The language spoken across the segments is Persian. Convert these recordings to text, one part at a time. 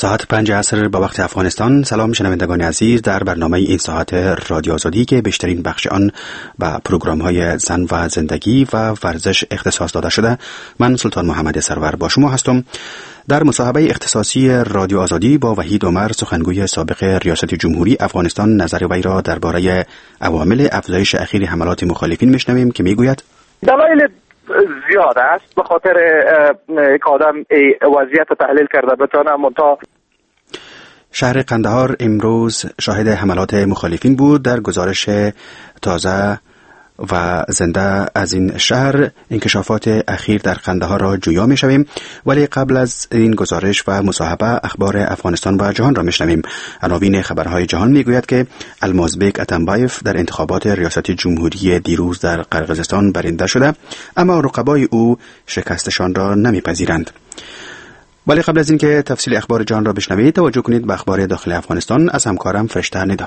ساعت 5 عصر به وقت افغانستان. سلام شنوندگان عزیز، در برنامه این ساعت رادیو آزادی که بیشترین بخش آن به پروگرام‌های زن و زندگی و ورزش اختصاص داده شده، من سلطان محمد سرور با شما هستم. در مصاحبه اختصاصی رادیو آزادی با وحید عمر، سخنگوی سابق ریاست جمهوری افغانستان، نظر وی را درباره عوامل افزایش اخیر حملات مخالفین میشنویم که میگوید دلایل زیاد است به خاطر که آدم وضعیت تحلیل کرده بتونه. منتها شهر قندهار امروز شاهد حملات مخالفین بود. در گزارش تازه و زنده از این شهر انکشافات اخیر در قندهار را جویا می شویم، ولی قبل از این گزارش و مصاحبه اخبار افغانستان و جهان را می شنویم. عناوین خبرهای جهان می گوید که المازبک اتمبایف در انتخابات ریاست جمهوری دیروز در قرقیزستان برنده شده، اما رقبای او شکستشان را نمی پذیرند. ولی قبل از اینکه تفصیل اخبار جهان را بشنوید، توجه کنید به اخبار داخل افغانستان از همکارم فرشته ندا.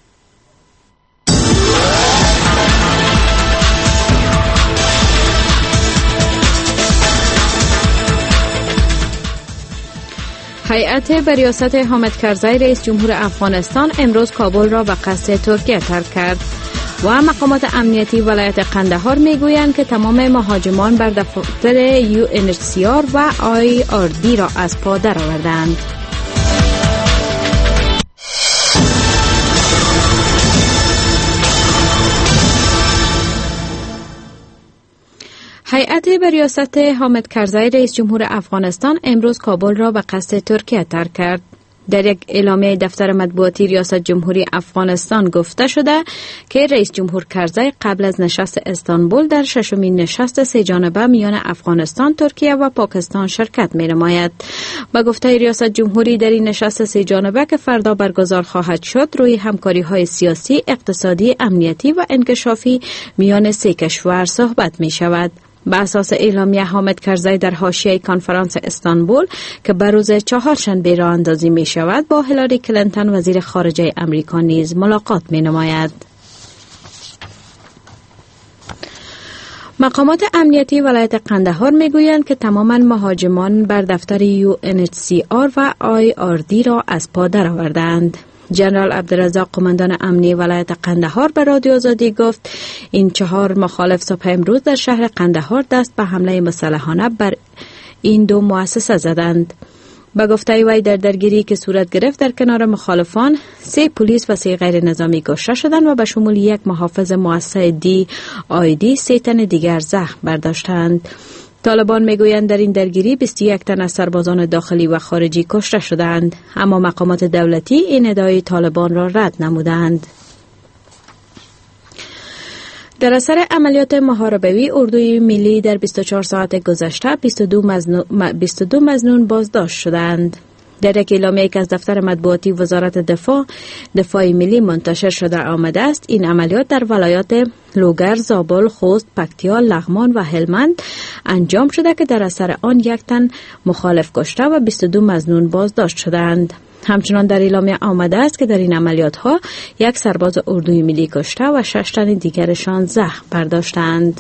هیئت به ریاست حامد کرزی رئیس جمهور افغانستان امروز کابل را به قصد ترکیه ترک کرد و مقامات امنیتی ولایت قندهار میگویند که تمام مهاجمان بر دفتر UNHCR و IRD را از پا درآوردند. هیئت به ریاست حامد کرزی رئیس جمهور افغانستان امروز کابل را به قصد ترکیه ترک کرد. در یک اعلامیه دفتر مطبوعاتی ریاست جمهوری افغانستان گفته شده که رئیس جمهور کرزی قبل از نشست استانبول در ششمین نشست سه جانبه میان افغانستان، ترکیه و پاکستان شرکت می نماید. با گفته ریاست جمهوری در این نشست سه جانبه که فردا برگزار خواهد شد، روی همکاری های سیاسی، اقتصادی، امنیتی و انکشافی میان سه کشور صحبت می شود. به اساس اعلامیه، حامد کرزی در حاشیه کنفرانس استانبول که بر روز چهارشنبه راه اندازی می شود با هیلاری کلینتون وزیر خارجه امریکا نیز ملاقات می نماید. مقامات امنیتی ولایت قندهار می گویند که تماما مهاجمان بر دفتر UNHCR و IRD را از پا درآوردند. جنرال عبدالرزاق قماندان امنی ولایت قندهار به رادیو آزادی گفت این 4 مخالف صبح امروز در شهر قندهار دست به حمله مسلحانه بر این 2 مؤسسه زدند. به گفته وی در درگیری که صورت گرفت در کنار مخالفان 3 پلیس و 3 غیر نظامی کشته شدند و به شمول 1 محافظ مؤسسه DID 3 تن دیگر زخم برداشتند. طالبان میگویند در این درگیری 21 تن از سربازان داخلی و خارجی کشته شدند، اما مقامات دولتی این ادعای طالبان را رد نمودند. در اثر عملیات محاربه‌ای اردوی ملی در 24 ساعت گذشته 22 مظنون بازداشت شدند. در یک اعلامیه که از دفتر مطبوعاتی وزارت دفاع ملی منتشر شده آمده است، این عملیات در ولایات لوگر، زابل، خوست، پکتیا، لغمان و هلمند انجام شده که در اثر آن 1 تن مخالف کشته و 22 مظنون بازداشت شدند. همچنان در اعلامیه آمده است که در این عملیات ها 1 سرباز اردوی ملی کشته و 6 تن دیگرشان زخم برداشتند.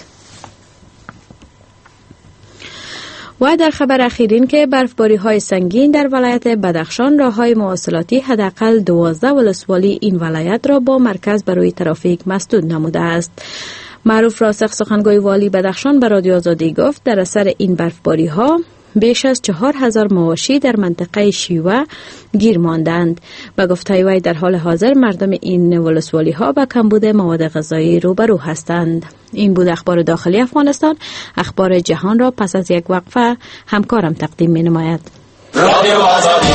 و در خبر اخیرین که برفباری های سنگین در ولایت بدخشان راههای مواصلاتی حداقل 12 ولسوالی این ولایت را با مرکز برای ترافیک مسدود نموده است. معروف راسخ سخنگوی والی بدخشان به رادیو آزادی گفت در اثر این برفباری ها بیش از 4000 مواشی در منطقه شیوه گیر ماندند. به گفته وی در حال حاضر مردم این ولسوالی ها با کمبود مواد غذایی روبرو هستند. این بود اخبار داخلی افغانستان. اخبار جهان را پس از یک وقفه همکارم تقدیم می نماید. رادیو آزادی.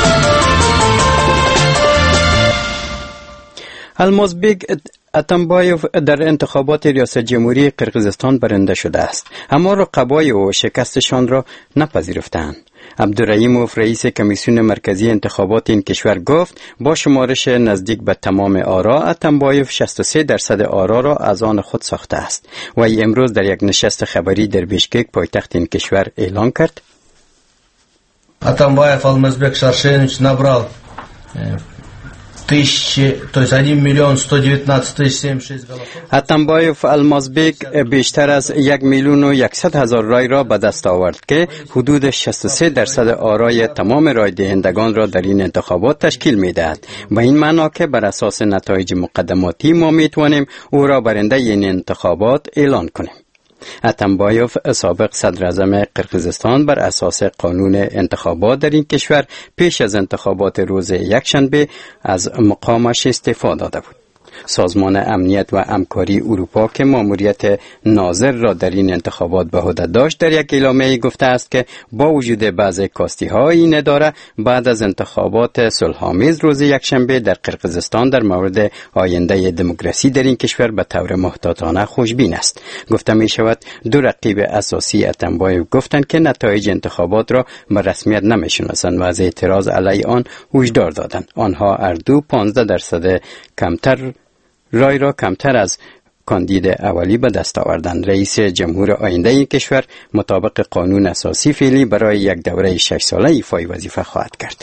المازبک اتمبایف در انتخابات ریاست جمهوری قرقیزستان برنده شده است، اما رقبای او شکستشان را نپذیرفتند. عبدالرحیموف رئیس کمیسیون مرکزی انتخابات این کشور گفت با شمارش نزدیک به تمام آرا اتمبایف 63% آرا را از آن خود ساخته است. و امروز در یک نشست خبری در بیشکک پایتخت این کشور اعلان کرد Атамбаев Алмазбек Шаршенович набрал اتنبایوف المازبیک بیشتر از 1,100,000 رای را به دست آورد که حدود 63% آرای تمام رای دهندگان را در این انتخابات تشکیل می دهد. به این معنا که بر اساس نتایج مقدماتی ما می توانیم او را برنده این انتخابات اعلان کنیم. اتنبایوف سابق صدر اعظم قرقیزستان بر اساس قانون انتخابات در این کشور پیش از انتخابات روز یکشنبه از مقامش استعفا داده بود. سازمان امنیت و همکاری اروپا که ماموریت ناظر را در این انتخابات به عهده داشت در یک اعلامیه گفته است که با وجود بعضی کاستی‌های این اداره بعد از انتخابات صلح‌آمیز روز یکشنبه در قرقیزستان در مورد آینده دموکراسی در این کشور به طور محتاطانه خوشبین است. گفته می شود دو رقیب اساسی اتنبایوف گفتند که نتایج انتخابات را به رسمیت نمی‌شناسند و از اعتراض علیه آن هشدار دادند. آنها هر دو 15% رای را کمتر از کاندید اولی به دست آوردند. رئیس جمهور آینده این کشور مطابق قانون اساسی فعلی برای یک دوره 6 ساله ایفای وظیفه خواهد کرد.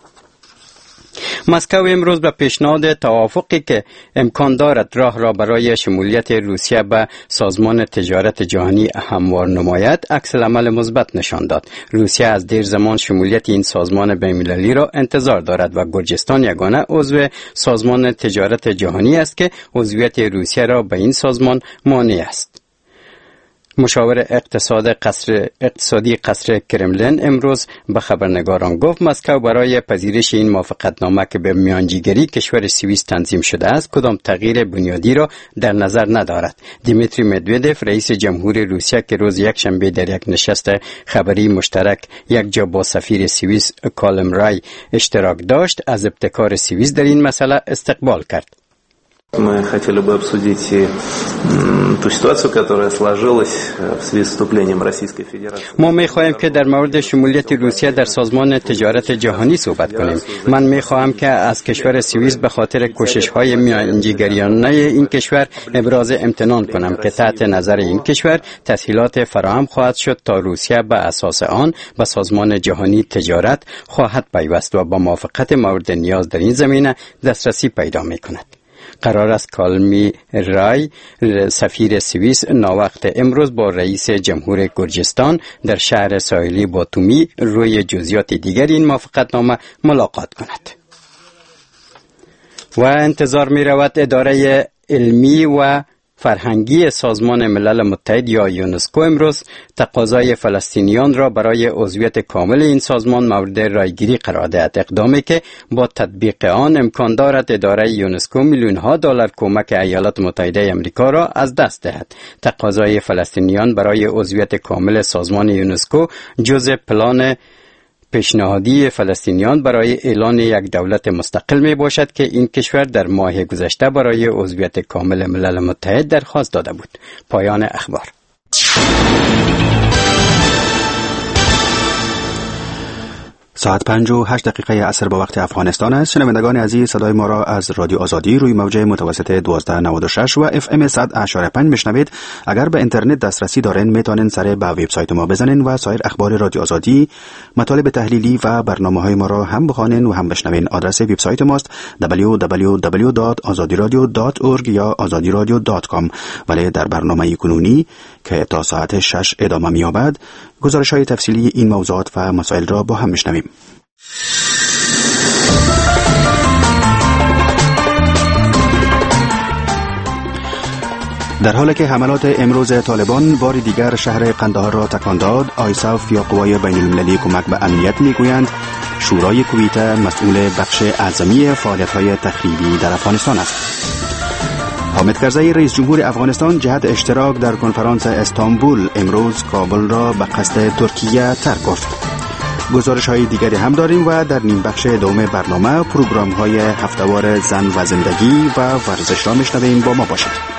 مسکو امروز به پیشنهاد توافقی که امکان دارد راه را برای شمولیت روسیه به سازمان تجارت جهانی هموار نماید عکس العمل مثبت نشان داد. روسیه از دیر زمان شمولیت این سازمان بین‌المللی را انتظار دارد و گرجستان یگانه عضو سازمان تجارت جهانی است که عضویت روسیه را به این سازمان مانع است. مشاور اقتصادی قصر کرملین امروز به خبرنگاران گفت مسکو برای پذیرش این موافقتنامه که به میانجیگری کشور سوئیس تنظیم شده است کدام تغییر بنیادی را در نظر ندارد. دیمیتری مدودوف رئیس جمهور روسیه که روز یکشنبه در یک نشست خبری مشترک یک جا با سفیر سوئیس کالم رای اشتراک داشت از ابتکار سوئیس در این مسئله استقبال کرد. Мы хотели бы обсудить ту ситуацию, которая сложилась в связи с вступлением Российской Федерации. ما می‌خواهیم که در مورد شمولیت روسیه در سازمان تجارت جهانی صحبت کنیم. من می‌خواهم که از کشور سوئیس به خاطر کوشش‌های میانجیگریانه این کشور ابراز امتنان کنم که تحت نظر این کشور تسهیلات فراهم خواهد شد تا روسیه به اساس آن به سازمان جهانی تجارت خواهد پیوست و با موافقت مورد نیاز در این زمینه دسترسی پیدا می‌کند. قرار است کالمی رای سفیر سوئیس ناوقت امروز با رئیس جمهور گرجستان در شهر ساحلی باتومی روی جزئیات دیگر این موافقتنامه ملاقات کند. و انتظار می رود اداره علمی و فرهنگی سازمان ملل متحد یا یونسکو امروز تقاضای فلسطینیان را برای عضویت کامل این سازمان مورد رایگیری قرار دهد. اقدامی که با تطبیق آن امکان دارد اداره یونسکو میلیون‌ها دلار کمک ایالات متحده آمریکا را از دست دهد. تقاضای فلسطینیان برای عضویت کامل سازمان یونسکو جزء پلان پیشنهادی فلسطینیان برای اعلان یک دولت مستقل می باشد که این کشور در ماه گذشته برای عضویت کامل ملل متحد درخواست داده بود. پایان اخبار. ساعت 5:08 عصر با وقت افغانستان است. شنوندگان عزیز صدای ما را از رادیو آزادی روی موج متوسط 1296 و FM 100.5 میشنوید. اگر به اینترنت دسترسی دارین میتونین سر به وبسایت ما بزنین و سایر اخبار رادیو آزادی، مطالب تحلیلی و برنامه‌های ما را هم بخوانین و هم بشنوین. آدرس وبسایت ماست www.azadiradio.org یا azadiradio.com. ولی در برنامه کنونی که تا ساعت 6 ادامه می‌یابد گزارش‌های تفصیلی این موضوعات و مسائل را با هم میشنویم. در حالی که حملات امروز طالبان بار دیگر شهر قندهار را تکان داد، آیساف یا قوای بین المللی کمک به امنیت میگویند شورای کویت مسئول بخش اعظمی فعالیت‌های تخریبی در افغانستان است. حامد کرزی رئیس جمهور افغانستان جهت اشتراک در کنفرانس استانبول امروز کابل را به قصد ترکیه ترک گفت. گزارش های دیگری هم داریم و در نیم بخش دوم برنامه پروگرام های هفته‌وار زن و زندگی و ورزش را میشنویم. با ما باشید.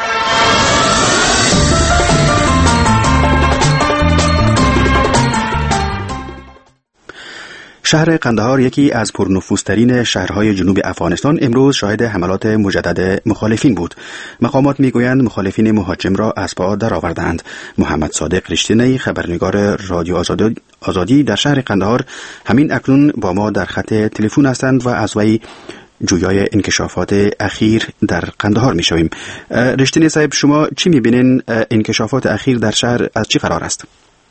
شهر قندهار یکی از پرنفوذترین شهرهای جنوب افغانستان امروز شاهد حملات مجدد مخالفین بود. مقامات میگویند مخالفین مهاجم را از پا درآوردند. محمد صادق رشتینی خبرنگار رادیو آزادی در شهر قندهار همین اکنون با ما در خط تلفن هستند و از وی جویای انکشافات اخیر در قندهار میشویم. رشتینی صاحب، شما چی میبینین انکشافات اخیر در شهر از چی قرار است؟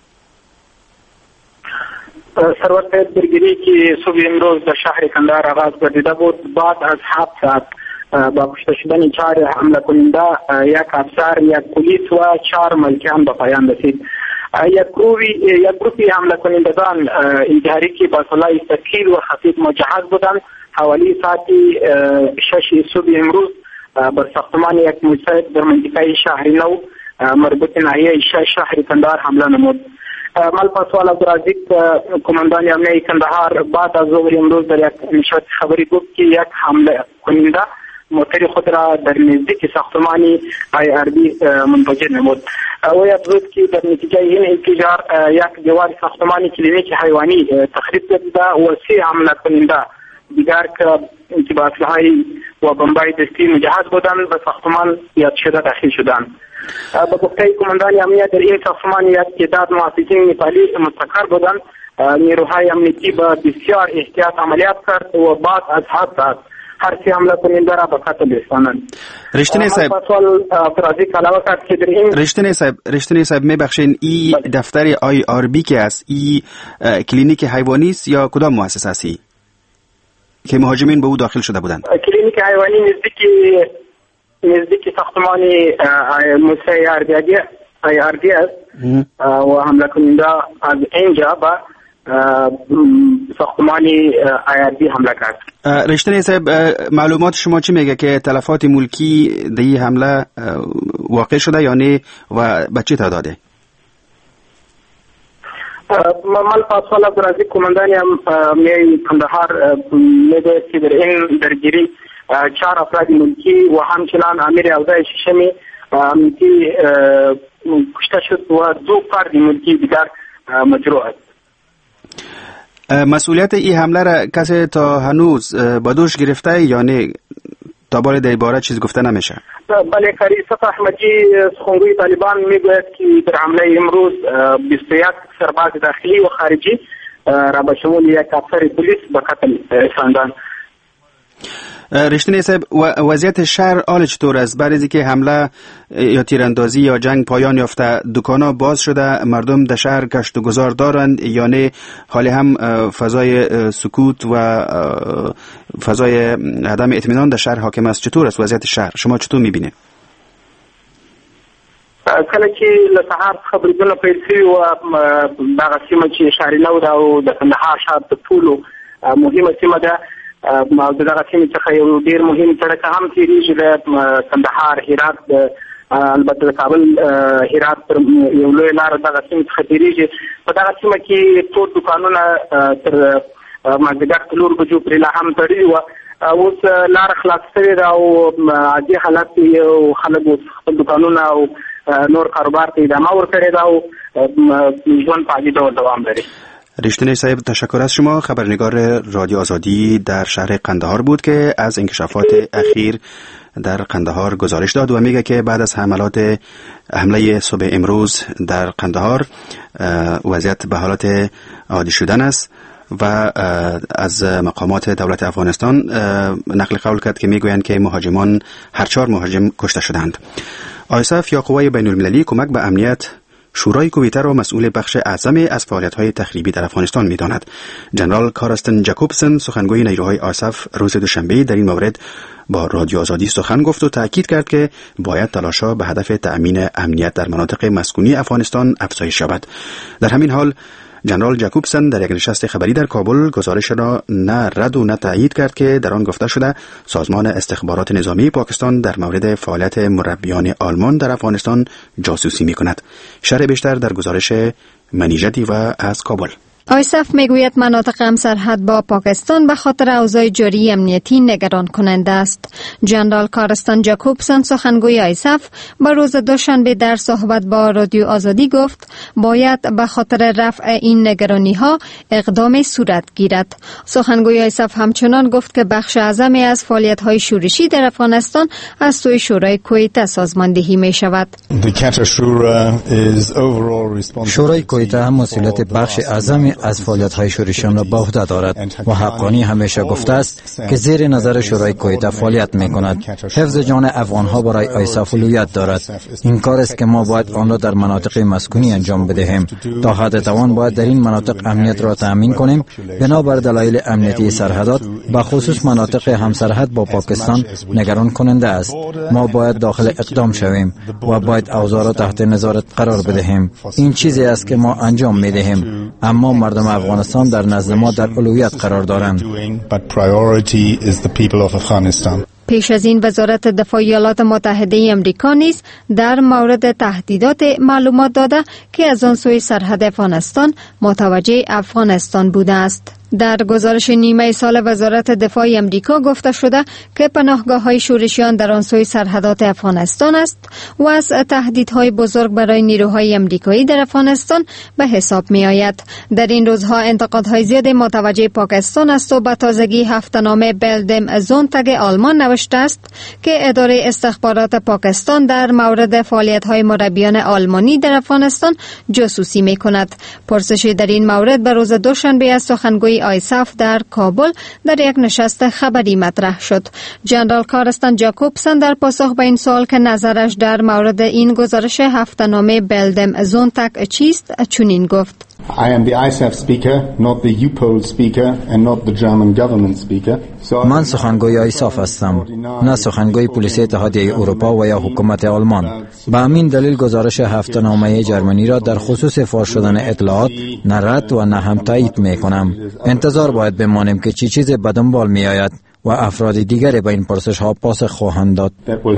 سرور صاحب، درگیری که صبح امروز در شهر قندهار آغاز گردیده بود، بعد از 7 ساعت با کشته شدن 4 حمله کننده، 1 افسر، 1 پلیس و 4 ملکیان به پایان رسید. یک گروهی حمله کنندگان انتحاری که با سلاح ثقیل و خفیف مجهز بودند، حوالی ساعت 6 صبح امروز بر ساختمان یک موسسه در منطقه شهر نو مربوط ناحیه شهر قندهار حمله نمود. مال پاسوال عبدالرزاق کماندان امنیه قندهار بعد از ظهر امروز در یک نشریه خبری گفت که یک حمله کننده موتر خود را در نزدیک ساختمانی IRD منفجر نمود. او افزود که در نتیجه این انفجار یک دیوار ساختمانی کلینیک حیوانی تخریب گردیده و 3 حمله کننده دیگر که با اسلحه و بمبای دستی مجهز بودند به ساختمان یاد شده داخل شدند. به گفته کماندان امنیت در این ساختمان یک تعداد محافظین نپالی مستقر بودند. نیروهای امنیتی با بسیار احتیاط عملیات کرد و بعد از 7 ساعت هر 3 حمله کننده را به قتل رساندند. رشتینی صاحب میبخشین، این دفتر IRB که است، این کلینیک حیوانی است یا کدام مؤسسه است که مهاجمین به او داخل شده بودند؟ کلینیک حیوانی نزدیک ساختمان موسسه IRD است و حمله کننده از اینجا به ساختمانی IRD حمله کرد. رشتینی صاحب، معلومات شما چی میگه که تلفات ملکی در این حمله واقع شده یا نه و به چه تعداده؟ مال پاسوال عبدالرزاق کماندان امنیه قندهار میگه که در این درگیری 4 افراد ملکی و همچنان امیر اودای ششمی امنیتی کشته شد و 2 فرد ملکی دیگر مجروح است. مسئولیت این حمله را کسی تا هنوز با دوش گرفته یا نه؟ تا بال در باره چیز گفته نمیشه؟ بله، قاری صفا احمدی سخنگوی طالبان میگوید که در حمله امروز 21 سرباز داخلی و خارجی را به شمول 1 افسر پلیس به قتل رساندند. رشتینی صاحب، وضعیت شهر حال چطور است؟ بعد از اینکه حمله یا تیراندازی یا جنگ پایان یافته، دکانا باز شده، مردم در شهر گشت و گذار دارند یا نه حال هم فضای سکوت و فضای عدم اطمینان در شهر حاکم است؟ چطور است وضعیت شهر؟ شما چطور میبینید؟ کله چې له سهار څخه بریدونه پیل شوي و دغه سیمه چې شهر نو ده او د کندهار ښار تر ټولو مهمه سیمه ده. د دغه سیمې څخه یو ډېر مهم سړک هم تېرېږي د کندهار هرات، البته د کابل هرات پر یو لوی لاره دغه سیمې څخه تېرېږي. په دغه سیمه کې ټول دوکانونه تر مازدیګر 4 بجو پورې لا هم تړلي وو. اوس لاره خلاصه شوې ده او عادي حالت کې خلک اوس خپل دوکانونه او نور کاروبار ته ادامه ورکړې ده او ژوند په عادي ډول دوام لري. رشتینی صاحب، تشکر از شما. خبرنگار رادیو آزادی در شهر قندهار بود که از انکشافات اخیر در قندهار گزارش داد و میگه که بعد از حمله صبح امروز در قندهار وضعیت به حالت عادی شدن است و از مقامات دولت افغانستان نقل قول کرد که میگویند که مهاجمان هر 4 مهاجم کشته شدند. آیسف یا قوای بین المللی کمک به امنیت شورای کویته را مسئول بخش اعظم از فعالیت‌های تخریبی در افغانستان می‌داند. جنرال کارستن جاکوبسن سخنگوی نیروهای آیسف روز دوشنبه در این مورد با رادیو آزادی سخن گفت و تاکید کرد که باید تلاش‌ها به هدف تأمین امنیت در مناطق مسکونی افغانستان افزایش یابد. در همین حال جنرال جاکوبسن در یک نشست خبری در کابل گزارش را نه رد و نه تایید کرد که در آن گفته شده سازمان استخبارات نظامی پاکستان در مورد فعالیت مربیان آلمان در افغانستان جاسوسی می‌کند. شرح بیشتر در گزارش منیژدی و از کابل. آیسف میگوید مناطق همسرحد با پاکستان به خاطر اوضاع جاری امنیتی نگران کننده است. جنرال کارستان جاکوبسن سخنگوی آیسف با روز دوشنبه در صحبت با رادیو آزادی گفت باید به خاطر رفع این نگرانی ها اقدام صورت گیرد. سخنگوی آیسف همچنان گفت که بخش اعظمی از فعالیت های شورشی در افغانستان از سوی شورای کویته سازماندهی می شود. شورای کویته هم مسئولیت بخش اعظم حقانی از فعالیت‌های شورشیان را به عهده دارد و حقانی همیشه گفته است که زیر نظر شورای کویته فعالیت می‌کند. حفظ جان افغان‌ها برای آیساف اولویت دارد. این کار است که ما باید آن را در مناطق مسکونی انجام بدهیم. تا حد توان باید در این مناطق امنیت را تأمین کنیم. بنابر دلایل امنیتی سرحدات به خصوص مناطق همسرحد با پاکستان نگران کننده است. ما باید داخل اقدام شویم و باید اوضاع را تحت نظارت قرار بدهیم. این چیزی است که ما انجام می‌دهیم، اما مردم افغانستان در نزد ما در اولویت قرار دارند. پیش از این وزارت دفاع ایالات متحده آمریکا نیز در مورد تهدیدات معلومات داده که از آن سوی سرحد افغانستان متوجه افغانستان بوده است. در گزارش نیمه سال وزارت دفاع آمریکا گفته شده که پناهگاه‌های شورشیان در آن سوی سرحدات افغانستان است و از تهدیدهای بزرگ برای نیروهای آمریکایی در افغانستان به حساب می آید. در این روزها انتقادهای زیاد متوجه پاکستان است و به تازگی هفته‌نامه بلدم زونتگ آلمان نوشته است که اداره استخبارات پاکستان در مورد فعالیت‌های مربیان آلمانی در افغانستان جاسوسی می کند. پرسش در این مورد به روز دوشنبه از سخنگوی آیساف در کابل در یک نشست خبری مطرح شد. جنرال کارستن جاکوبسن در پاسخ به این سوال که نظرش در مورد این گزارش هفته‌نامه بلدم زونتگ چیست چنین گفت: I am the ISAF speaker, not the UPOL speaker and not the German government speaker. من سخنگوی آیساف هستم، نه سخنگوی پلیس اتحادیه اروپا و یا حکومت آلمان. به همین دلیل گزارش هفته‌نامه جرمنی را در خصوص فاش شدن اطلاعات نه رد و نه هم تایید می کنم. انتظار باید بمانیم که چی چیز به دنبال می آید و افراد دیگری به این پرسش ها پاسخ خواهند داد.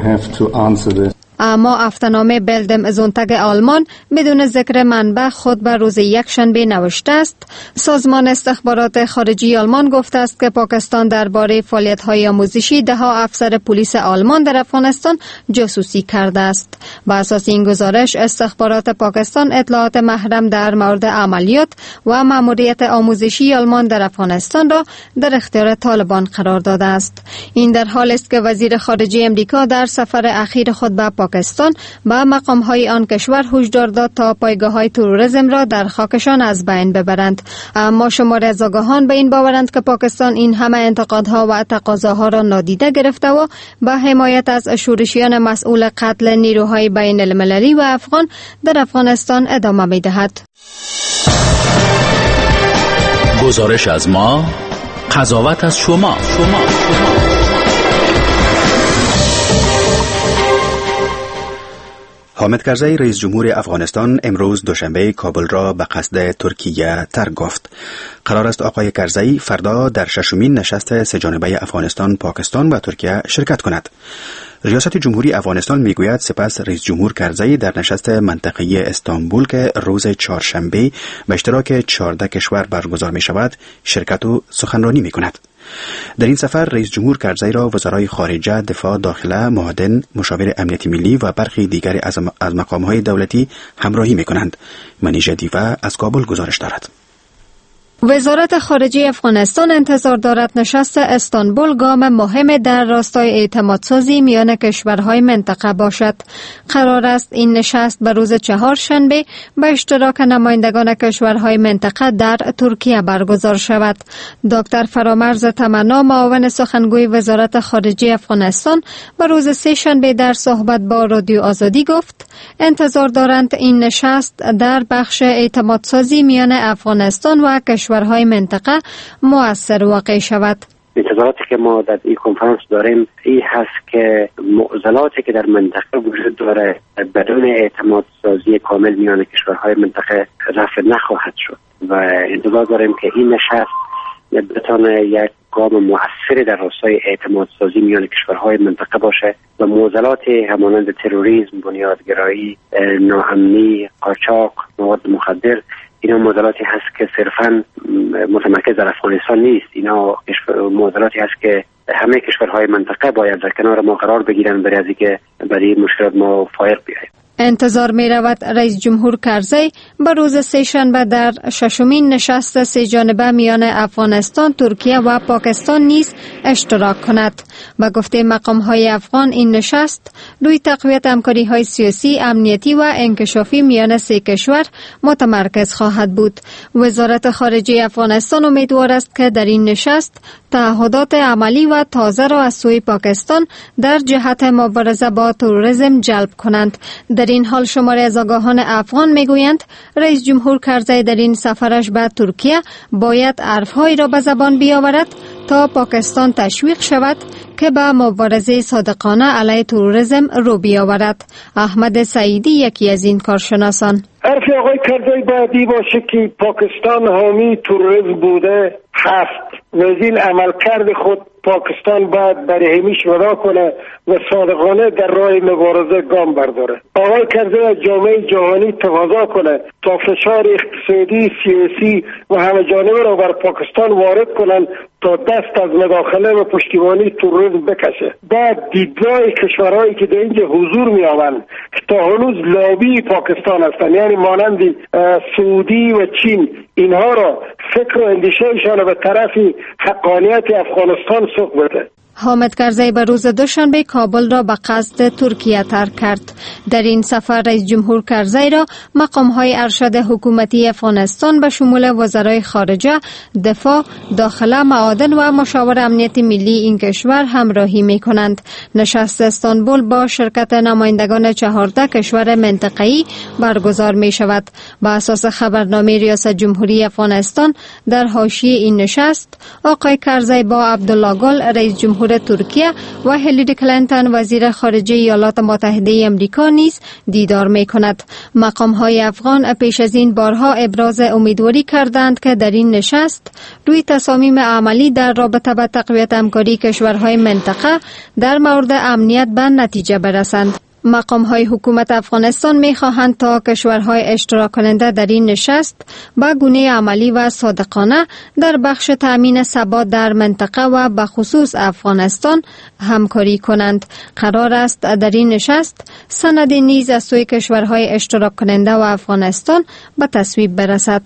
اما هفته‌نامه بلدم زونتگ آلمان بدون ذکر منبع خود به روز یکشنبه نوشته است: سازمان استخبارات خارجی آلمان گفته است که پاکستان درباره فعالیت‌های آموزشی ده‌ها افسر پلیس آلمان در افغانستان جاسوسی کرده است. بر اساس این گزارش استخبارات پاکستان اطلاعات محرم در مورد عملیات و مأموریت آموزشی آلمان در افغانستان را در اختیار طالبان قرار داده است. این در حالی است که وزیر خارجه آمریکا در سفر اخیر خود به پاکستان به مقام‌های آن کشور هشدار داد تا پایگاه‌های تروریسم را در خاکشان از بین ببرند. اما شماری از آگاهان به این باورند که پاکستان این همه انتقادها و تقاضاها را نادیده گرفته و به حمایت از شورشیان مسئول قتل نیروهای بین المللی و افغان در افغانستان ادامه می‌دهد. گزارش از ما، قضاوت از شما. حامد کرزی رئیس جمهور افغانستان امروز دوشنبه کابل را به قصد ترکیه ترک گفت. قرار است آقای کرزی فردا در ششمین نشست سه‌جانبه افغانستان، پاکستان و ترکیه شرکت کند. ریاست جمهوری افغانستان میگوید سپس رئیس جمهور کرزی در نشست منطقه‌ای استانبول که روز چهارشنبه به اشتراک 14 کشور برگزار می شود شرکت و سخنرانی می کند. در این سفر رئیس جمهور کرزی را وزرای خارجه، دفاع، داخله، معادن، مشاور امنیت ملی و برخی دیگر از مقام‌های دولتی همراهی می کنند. منیژه دیوه از کابل گزارش دارد. وزارت خارجه افغانستان انتظار دارد نشست استانبول گام مهم در راستای اعتمادسازی میان کشورهای منطقه باشد. قرار است این نشست به روز چهارشنبه به اشتراک نمایندگان کشورهای منطقه در ترکیه برگزار شود. دکتر فرامرز تمنا، معاون سخنگوی وزارت خارجه افغانستان، به روز سه‌شنبه در صحبت با رادیو آزادی گفت انتظار دارند این نشست در بخش اعتمادسازی میان افغانستان و کشورهای منطقه مؤثر واقع شود. انتظاراتی که ما در این کنفرانس داریم این هست که معضلاتی که در منطقه وجود داره بدون اعتماد سازی کامل میان کشورهای منطقه رفع نخواهد شد و انتظار داریم که این نشست بتونه یک گام مؤثری در راستای اعتماد سازی میان کشورهای منطقه باشه و معضلاتی همانند تروریسم، بنیادگرایی، ناامنی، قاچاق، مواد مخدر، اینا معضلاتی هست که صرفاً متمرکز در افغانستان نیست. اینا معضلاتی هست که همه کشورهای منطقه باید در کنار ما قرار بگیرن برای از اینکه برای مشکلات ما فائق بیاییم. انتظار می رود رئیس جمهور کرزی به روز سه‌شنبه در ششمین نشست سه جانبه میان افغانستان، ترکیه و پاکستان نیز اشتراک کند. با گفته مقام های افغان این نشست روی تقویت همکاری های سیاسی، امنیتی و انکشافی میان سه کشور متمرکز خواهد بود. وزارت خارجه افغانستان امیدوار است که در این نشست تعهدات عملی و تازه را از سوی پاکستان در جهت مبارزه با تروریسم جلب کنند. در این حال شماری از آگاهان افغان میگویند رئیس جمهور کرزی در این سفرش به ترکیه باید حرفهایی را به زبان بیاورد تا پاکستان تشویق شود که به مبارزه صادقانه علیه تروریسم رو بیاورد. احمد سعیدی یکی از این کارشناسان: حرف آقای کرزی بعدی باشه که پاکستان حامی تروریسم بوده هست و از این عملکرد خود پاکستان باید برای همیشه ودا کنه و صادقانه در راه مبارزه گام برداره. آقای کرزی از جامعه جهانی تقاضا کنه تا فشار اقتصادی، سیاسی و همه جانبه را بر پاکستان وارد کنن تا دست از مداخله و پشتیبانی تروریسم بکشه. بعد دیدگاه کشورهایی که در اینجا حضور می‌یابند که تا هنوز لابی پاکستان هستند، یعنی مانند سعودی و چین، اینها را فکر و اندیشه‌شان به طرف حقانیت افغانستان سوق بده. حامد کرزی به روز دوشنبه کابل را به قصد ترکیه ترک کرد. در این سفر رئیس جمهور کرزی را مقام‌های ارشد حکومتی افغانستان به شمول وزرای خارجه، دفاع، داخله، معادن و مشاور امنیت ملی این کشور همراهی می‌کنند. نشست استانبول با شرکت نمایندگان 14 کشور منطقه‌ای برگزار می‌شود. بر اساس خبرنامه ریاست جمهوری افغانستان در حاشیه این نشست آقای کرزی با عبدالله گل رئیس جمهور ترکیه و هیلاری کلینتون وزیر خارجه ایالات متحده آمریکا نیز دیدار می کند. مقام های افغان پیش از این بارها ابراز امیدواری کردند که در این نشست روی تصامیم عملی در رابطه با تقویت همکاری کشورهای منطقه در مورد امنیت به نتیجه برسند. مقام های حکومت افغانستان می خواهند تا کشورهای اشتراک کننده در این نشست با گونه عملی و صادقانه در بخش تأمین ثبات در منطقه و به خصوص افغانستان همکاری کنند. قرار است در این نشست سند نیز از سوی کشورهای اشتراک کننده و افغانستان به تصویب برسد.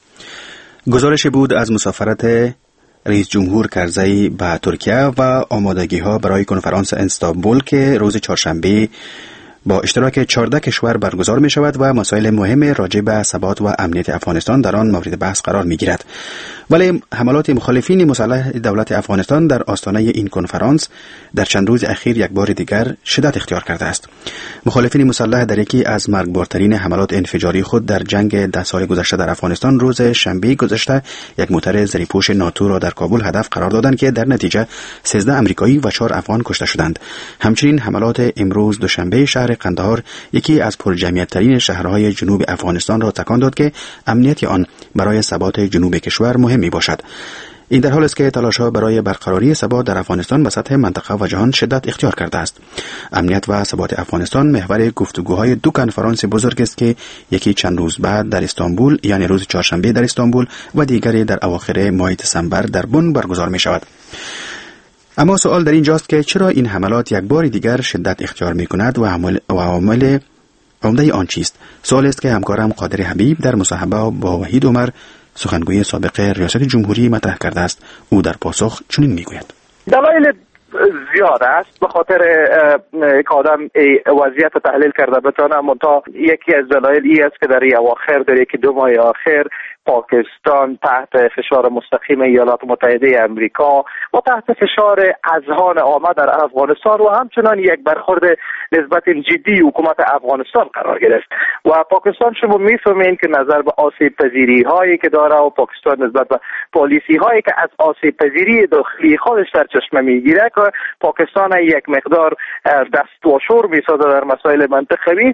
گزارش بود از مسافرت رئیس جمهور کرزی به ترکیه و آمادگی ها برای کنفرانس استانبول که روز چهارشنبه با اشتراک 14 کشور برگزار می شود و مسائل مهم راجع به ثبات و امنیت افغانستان در آن مورد بحث قرار می گیرد. ولی حملات مخالفین مسلح دولت افغانستان در آستانه این کنفرانس در چند روز اخیر یک بار دیگر شدت اختیار کرده است. مخالفین مسلح در یکی از مرگبارترین حملات انفجاری خود در جنگ 10 سال گذشته در افغانستان روز شنبه گذشته یک موتر زریپوش ناتو را در کابل هدف قرار دادند که در نتیجه 13 امریکایی و 4 افغان کشته شدند. همچنین حملات امروز دوشنبه شهر قندهار یکی از پرجمعیت‌ترین شهرهای جنوب افغانستان را تکان داد که امنیت آن برای ثبات جنوب کشور مهم می باشد. این در حال است که تلاش‌ها برای برقراری ثبات در افغانستان به سطح منطقه و جهان شدت اختیار کرده است. امنیت و ثبات افغانستان محور گفتگوهای دو کنفرانس بزرگ است که یکی چند روز بعد در استانبول، یعنی روز چهارشنبه در استانبول و دیگری در اواخر ماه دسامبر در بن برگزار می شود. اما سوال در اینجاست که چرا این حملات یک بار دیگر شدت اختیار می کند و عوامل عمده آن چیست؟ سوال است که همکارم قادر حبیب در مصاحبه با وحید عمر سخنگوی سابق ریاست جمهوری مطرح کرده است. او در پاسخ چنین میگوید: دلایل زیاد است به خاطر که آدم وضعیت تحلیل کرده بتانه، منتها یکی از دلایل ای است که در اواخر در یکی دو ماه آخر پاکستان تحت فشار مستقیم ایالات متحده آمریکا و تحت فشار اذهان عامه در افغانستان و همچنان یک برخورد نسبت جدی حکومت افغانستان قرار گرفت و پاکستان شما میفهمین که نظر به آسیب پذیری هایی که داره و پاکستان نسبت به پالیسی هایی که از آسیب پذیری داخلی خودش در چشمه میگیره که پاکستان یک مقدار دست و شور میسازه در مسائل منطقوی.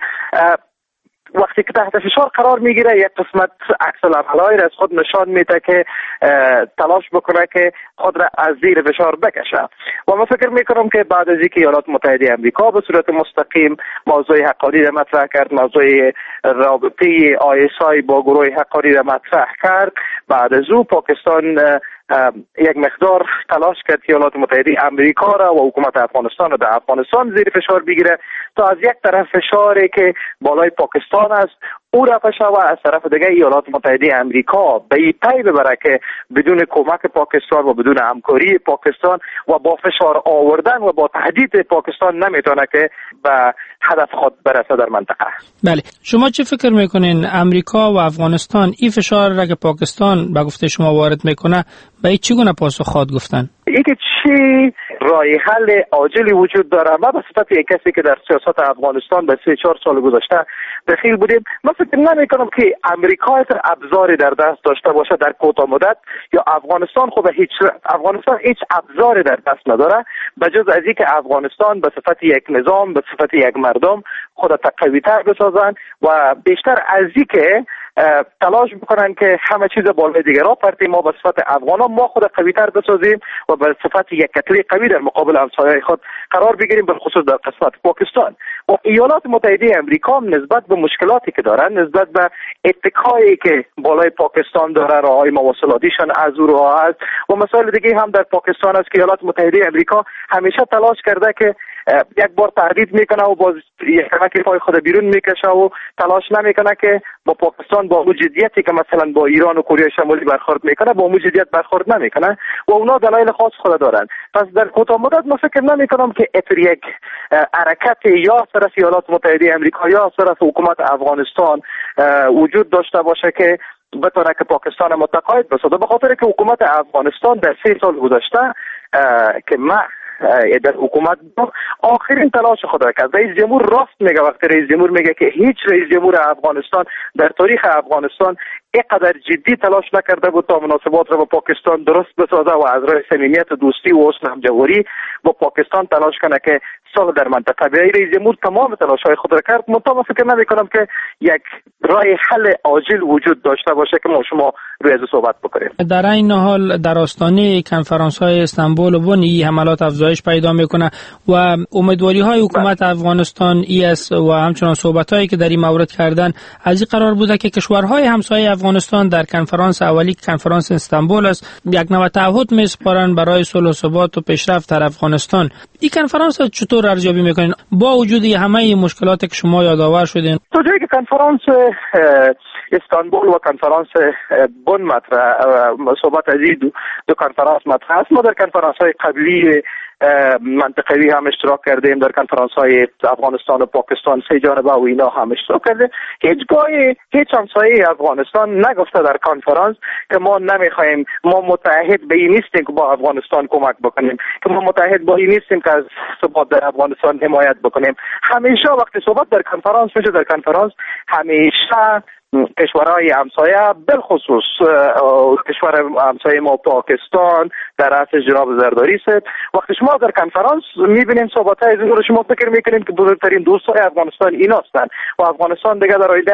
وقتی که تحت فشار قرار میگیره یک قسمت عکس العمل‌هایی را از خود نشان میده که تلاش بکنه که خود را از زیر فشار بکشه و من فکر میکنم که بعد از اینکه ایالات متحده آمریکا به صورت مستقیم موضوع حقانی را مطرح کرد، موضوع رابطه ISI با گروه حقانی را مطرح کرد، بعد از او پاکستان یک مقدار تلاش کرد که ایالات متحده آمریکا را و حکومت افغانستان را در افغانستان زیر فشار بگیره تا از یک طرف فشاری که بالای پاکستان است او را فشار و از طرف دیگه ایالات متحده آمریکا به این پی ببره که بدون کمک پاکستان و بدون همکاری پاکستان و با فشار آوردن و با تهدید پاکستان نمیتونه که به هدف خود برسه در منطقه. بله، شما چه فکر میکنین امریکا و افغانستان این فشار را که پاکستان به گفته شما وارد میکنه به این چگونه پاسخ خواهد گفتن؟ اینکه چی راه حل عاجلی وجود داره. ما به صفت یک کسی که در سیاست افغانستان به 3-4 سال گذشته دخیل بودیم، من فکر نمی‌کنم که امریکا ابزاری در دست داشته باشه در کوتاه مدت، یا افغانستان افغانستان هیچ ابزاری در دست نداره بجز از اینکه افغانستان به صفت یک نظام، به صفت یک مردم خود قوی‌تر بسازن و بیشتر از اینکه تلاش بکنن که همه چیز بالای دیگران پرتی ما به صفت افغانان ما خود قوی‌تر بسازیم و به صفت یک کتله قوی در مقابل همسایه‌های خود قرار بگیریم، به خصوص در قسمت پاکستان. و ایالات متحده آمریکا نسبت به مشکلاتی که دارن، نسبت به اتکایی که بالای پاکستان داره، راههای مواصلاتیشان از او راه است و مسائل دیگه هم در پاکستان است که ایالات متحده آمریکا همیشه تلاش کرده که یک بار تهدید میکنه و باز یک کمک پای خود بیرون میکشه و تلاش نمیکنه که با پاکستان با اون جدیتی که مثلا با ایران و کره شمالی برخورد میکنه با اون جدیت برخورد نمیکنه و اونا دلایل خاص خود دارن. پس در کوتاه مدت من فکر نمیکنم که اتر یک حرکت یا طرف ایالات متحده آمریکا یا طرف حکومت افغانستان وجود داشته باشه که بتونه که پاکستان متقاعد بسازه، به خاطر که حکومت افغانستان در 3 سال گذشته که ما در حکومت آخرین تلاش خود را کرد. رئیس جمهور راست میگه وقتی رئیس جمهور میگه که هیچ رئیس جمهور افغانستان در تاریخ افغانستان اینقدر جدی تلاش نکرده بود تا مناسبات را با پاکستان درست بسازه و از راه صمیمیت و دوستی و حسن همجواری با پاکستان تلاش کنه که صلح در منطقه بیاید. رئیس جمهور تمام تلاش‌های خود را کرد. من فکر نمی‌کنم که یک راه حل عاجل وجود داشته باشه که ما شما روی از صحبت بکنیم. در این حال در آستانه کنفرانس‌های استانبول و این حملات افزایش پیدا میکنه و امیدواری‌های حکومت افغانستان است و همچنان صحبت‌هایی که در این مورد کردن از این قرار بوده که کشورهای همسایه افغانستان در کنفرانس اولی کنفرانس استانبول است یک نوع تعهد میسپارن برای صلح و ثبات و پیشرفت در افغانستان. این کنفرانس چطور ارزیابی میکنین با وجود همه مشکلاتی که شما یادآور شدین؟ تو جایی که کنفرانس استانبول و کنفرانس بن مطرح صحبت از این دو کنفرانس مطرح است. ما در کنفرانس های قبلی منطقوی هم اشتراک کردیم، در کنفرانس های افغانستان و پاکستان 3 جانبه و اینا هم اشتراک کردیم. هیچ همسایه افغانستان نگفته در کنفرانس که ما نمیخوایم، ما متحد به این نیستیم که با افغانستان کمک بکنیم، که ما متحد با این نیستیم که از ثبات در افغانستان حمایت بکنیم. همیشه وقتی صحبت در کنفرانس میشه، در کنفرانس همیشه کشورهای همسایه بالخصوص کشور همسایه ما پاکستان در رأس جناب زرداری است. وقتی شما در کنفرانس میبینید صحبت‌های از این شما فکر میکنید که بزرگترین دوستای افغانستان اینا هستند و افغانستان دیگه در آینده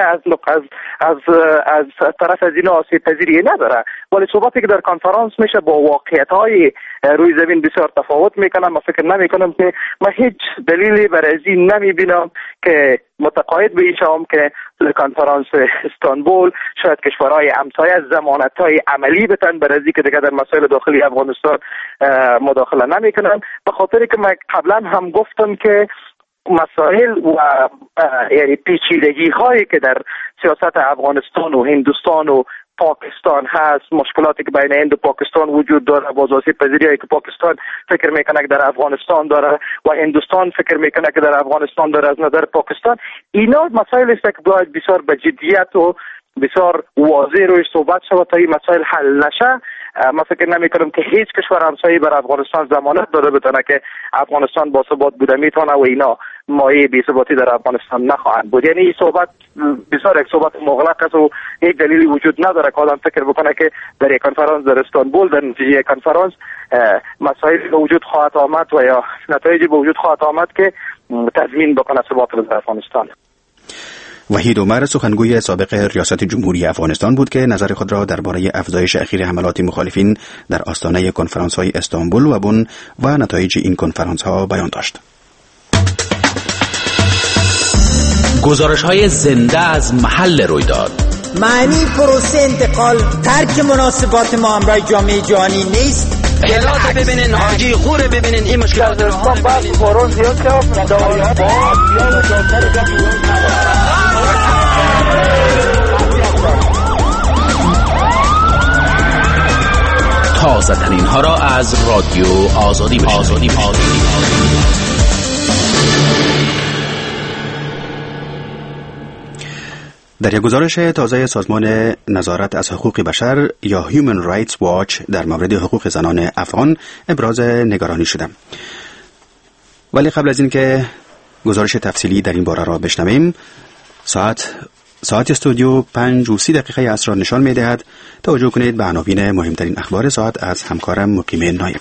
از طرف از اینا آسیب پذیری نداره، ولی صحبتی که در کنفرانس میشه با واقعیت‌های روی زمین بسیار تفاوت میکنه. من فکر نمیکنم که من هیچ دلیلی برای این نمیبینم که متقاعد به ایشام که در کنفرانس استانبول شاید کشورهای همسایه ضمانت‌های عملی بتن برای اینکه دیگه در مسائل داخلی افغانستان مداخله نمیکنن، به خاطر که من قبلا هم گفتم که مسائل و یعنی پیچیدگی هایی که در سیاست افغانستان و هندوستان و پاکستان هست، مشکلاتی که بین هند و پاکستان وجود داره، بازآسیب پذیری که پاکستان فکر میکنه که در افغانستان داره و هندوستان فکر میکنه که در افغانستان داره از نظر پاکستان، اینا مسائل است که باید بسیار به جدیت و بسیار واضح روی صحبت شود تا این مسائل حل نشه. من فکر نمی‌کنم که هیچ کشور همسایه‌ای بر افغانستان ضمانت داده بتونه که افغانستان با ثبات بوده میتونه و اینا مایه بی‌ثباتی در افغانستان نخواهند بود. یعنی این صحبت بسیار یک صحبت مغلق است و هیچ دلیلی وجود نداره که آدم فکر بکنه که در یک کنفرانس در استانبول در نتیجه یک کنفرانس مسائل به وجود خواهد آمد و یا نتایجی به وجود خواهد آمد که تضمین بکنه ثبات در افغانستان. وحید عمر سخنگوی سابق ریاست جمهوری افغانستان بود که نظر خود را درباره افزایش اخیر حملات مخالفین در آستانه کنفرانس‌های استانبول و بن و نتایج این کنفرانس‌ها بیان داشت. گزارش‌های زنده از محل رویداد. معنی پروسه انتقال ترک مناسبات ما هم برای جامعه جهانی نیست. خیلات ببینین، حاجی خوره ببینین، این مشکلات رو بعد بارون زیاد تازه ترین ها را از رادیو آزادی بشنوید. در یک گزارش تازه سازمان نظارت از حقوق بشر یا Human Rights Watch در مورد حقوق زنان افغان ابراز نگرانی شده. ولی قبل از این که گزارش تفصیلی در این باره را بشنویم، ساعت استودیو 5:30 عصر را نشان می دهد. توجه کنید به عناوین مهمترین اخبار ساعت از همکارم مقیم نایب.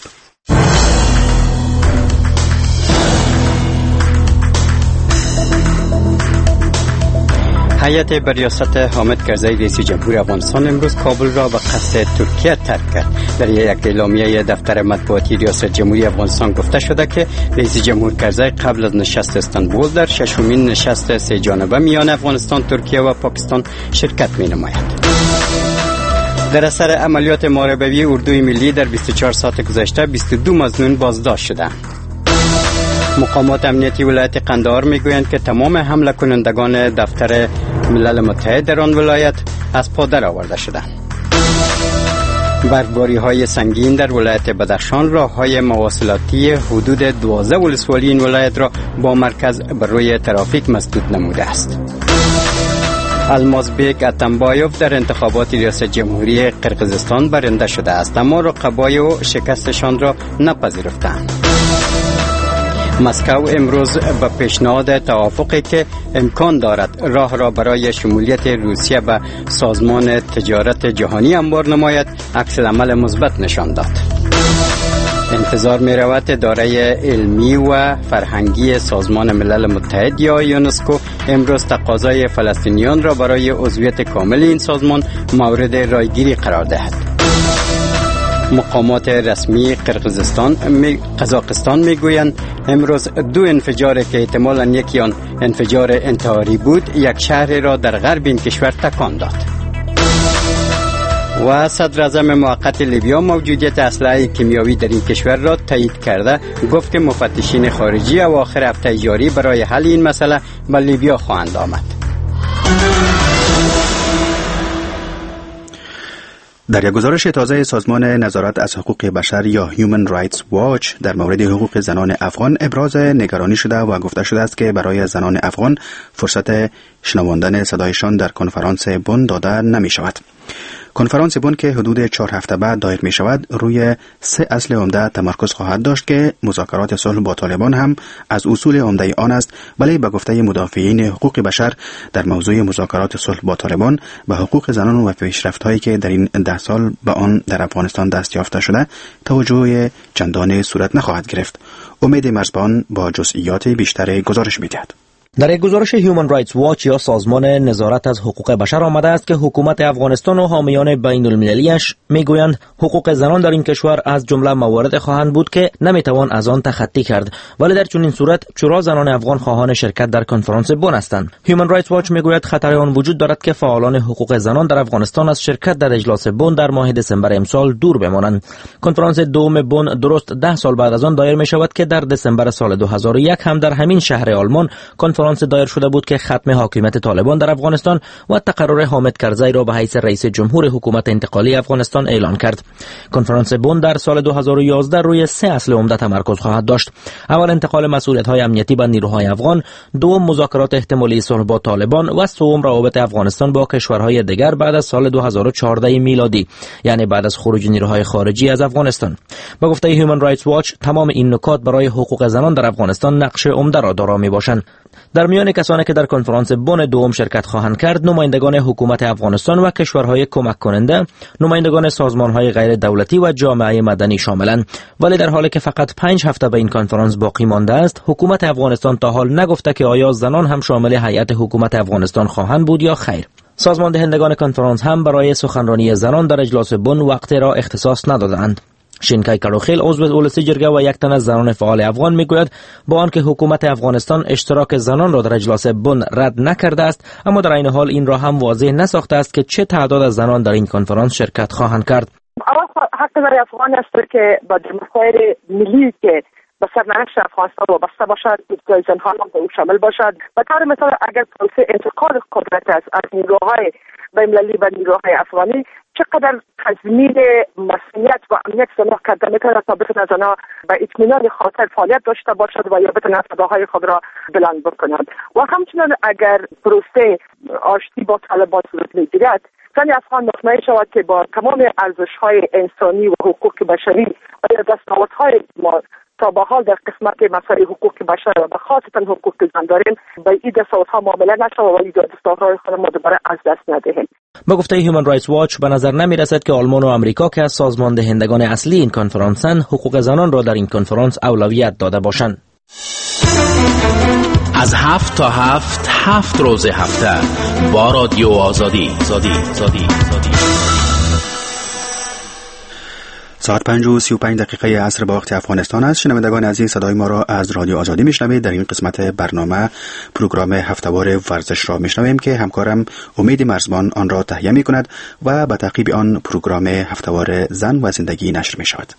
هیئت بریاست حامد کرزی رئیس جمهور افغانستان امروز کابل را به قصد ترکیه ترک کرد. در یک اعلامیه دفتر مطبوعاتی ریاست جمهوری افغانستان گفته شده که رئیس جمهور کرزی قبل از نشست استانبول در ششمین نشست سه جانبه میان افغانستان، ترکیه و پاکستان شرکت می نماید. در اثر عملیات محاربه‌ای اردوی ملی در 24 ساعت گذشته 22 مظنون بازداشت شدند. مقامات امنیتی ولایت قندهار میگویند که تمام حمله کنندگان دفتر ملل متحد در آن ولایت از پا در آورده شدند. برفباری های سنگین در ولایت بدخشان راههای مواصلاتی حدود 12 ولسوالی این ولایت را با مرکز بر روی ترافیک مسدود نموده است. المازبek اتمبایوف در انتخابات ریاست جمهوری قرقیزستان برنده شده است، اما رقبای او شکستشان را نپذیرفتند. مسکو امروز به پیشنهاد توافقی که امکان دارد راه را برای شمولیت روسیه به سازمان تجارت جهانی هموار نماید عکس عمل مثبت نشان داد. انتظار می رود اداره علمی و فرهنگی سازمان ملل متحد یا یونسکو امروز تقاضای فلسطینیان را برای عضویت کامل این سازمان مورد رایگیری قرار دهد. مقامات رسمی قزاقستان میگویند امروز 2 انفجار که احتمالاً یکی آن انفجار انتحاری بود یک شهر را در غرب این کشور تکان داد. و صدر اعظم موقت لیبیا موجودیت اسلحه کیمیایی در این کشور را تایید کرده، گفت که مفتشین خارجی اواخر هفته جاری برای حل این مسئله به لیبیا خواهند آمد. در یک گزارش تازه سازمان نظارت از حقوق بشر یا Human Rights Watch در مورد حقوق زنان افغان ابراز نگرانی شده و گفته شده است که برای زنان افغان فرصت شنواندن صدایشان در کنفرانس بن داده نمی شود. کنفرانس بن که حدود 4 هفته بعد دایر می شود روی 3 اصل عمده تمرکز خواهد داشت که مذاکرات صلح با طالبان هم از اصول عمده آن است، ولی به گفته مدافعین حقوق بشر در موضوع مذاکرات صلح با طالبان به حقوق زنان و پیشرفت‌هایی که در این 10 سال به آن در افغانستان دست یافته شده توجه چندانی صورت نخواهد گرفت. امید مرزبان با جزئیات بیشتر گزارش می‌دهد. در یک گزارش هیومن رایتس واچ یا سازمان نظارت از حقوق بشر آمده است که حکومت افغانستان و حامیان بین المللیش میگویند حقوق زنان در این کشور از جمله موارد خواهند بود که نمیتوان از آن تخطی کرد، ولی در چنین صورت چرا زنان افغان خواهان شرکت در کنفرانس بن هستند؟ هیومن رایتس واچ میگوید خطر آن وجود دارد که فعالان حقوق زنان در افغانستان از شرکت در اجلاس بن در ماه دسامبر امسال دور بمانند. کنفرانس دوم بن درست 10 سال بعد از آن دایر می شود که در دسامبر سال 2001 هم در همین شهر آلمان کنفرانس دایر شده بود که ختم حاکمیت طالبان در افغانستان و تقرر حامد کرزی را به حیث رئیس جمهور حکومت انتقالی افغانستان اعلان کرد. کنفرانس بن در سال 2011 روی 3 اصل عمده تمرکز خواهد داشت. اول انتقال مسئولیت‌های امنیتی به نیروهای افغان، دوم مذاکرات احتمالی صلح با طالبان و سوم روابط افغانستان با کشورهای دیگر بعد از سال 2014 میلادی، یعنی بعد از خروج نیروهای خارجی از افغانستان. با گفته هیومن رایتس واچ تمام این نکات برای حقوق زنان در افغانستان نقش عمده را دارا میباشند. در میان کسانی که در کنفرانس بن دوم شرکت خواهند کرد نمایندگان حکومت افغانستان و کشورهای کمک کننده، نمایندگان سازمانهای غیر دولتی و جامعه مدنی شاملند. ولی در حالی که فقط 5 هفته به این کنفرانس باقی مانده است، حکومت افغانستان تا حال نگفته که آیا زنان هم شامل هیئت حکومت افغانستان خواهند بود یا خیر. سازمان دهندگان کنفرانس هم برای سخنرانی زنان در اجلاس بن وقت را اختصاص ندادند. شینکای کروخیل عضو اولسی جرگه و یک تن از زنان فعال افغان میگوید با آنکه حکومت افغانستان اشتراک زنان را در اجلاس بن رد نکرده است، اما در این حال این را هم واضح نساخته است که چه تعداد از زنان در این کنفرانس شرکت خواهند کرد. اول حق در افغان است که با مسائل ملی که به سرنوشت افغانستان وابسته باشد، جای زنها هم به او شامل باشد. به طور مثال اگر پروسه انتقال قدرت است از نیروهای بین‌المللی و نیروهای افغانی، چقدر تضمین مسئولیت و امنیت زنها کرده میتونه تا بتونه زنها به اطمینان خاطر فعالیت داشته باشد و یا بتونه صداهای خود را بلند بکنند. و همچنین اگر پروسه آشتی با طالبان صورت میگیرد، زن افغان مطمئن شود که با تمام ارزش‌های انسانی و حقوق بشری و دستاوردهای ما تا به حال در قسمت مسائل حقوق بشر و خاصتا حقوق زن داریم به این دستاوردها معامله نشود و این دستاوردهای خود ما دوباره از دست ندهیم. با گفته هیومن رایتس واچ به نظر نمی رسد که آلمان و آمریکا که از سازمان دهندگان اصلی این کنفرانسند حقوق زنان را در این کنفرانس اولویت داده باشند. از 7 تا 7 روز هفته با رادیو آزادی. ساعت 5:35 عصر با وقت افغانستان است. شنوندگان عزیز، صدای ما را از رادیو آزادی میشنوید. در این قسمت برنامه پروگرام هفتهوار ورزش را میشنویم که همکارم امید مرزبان آن را تهیه می کند و به تعقیب آن پروگرام هفتهوار زن و زندگی نشر می شود.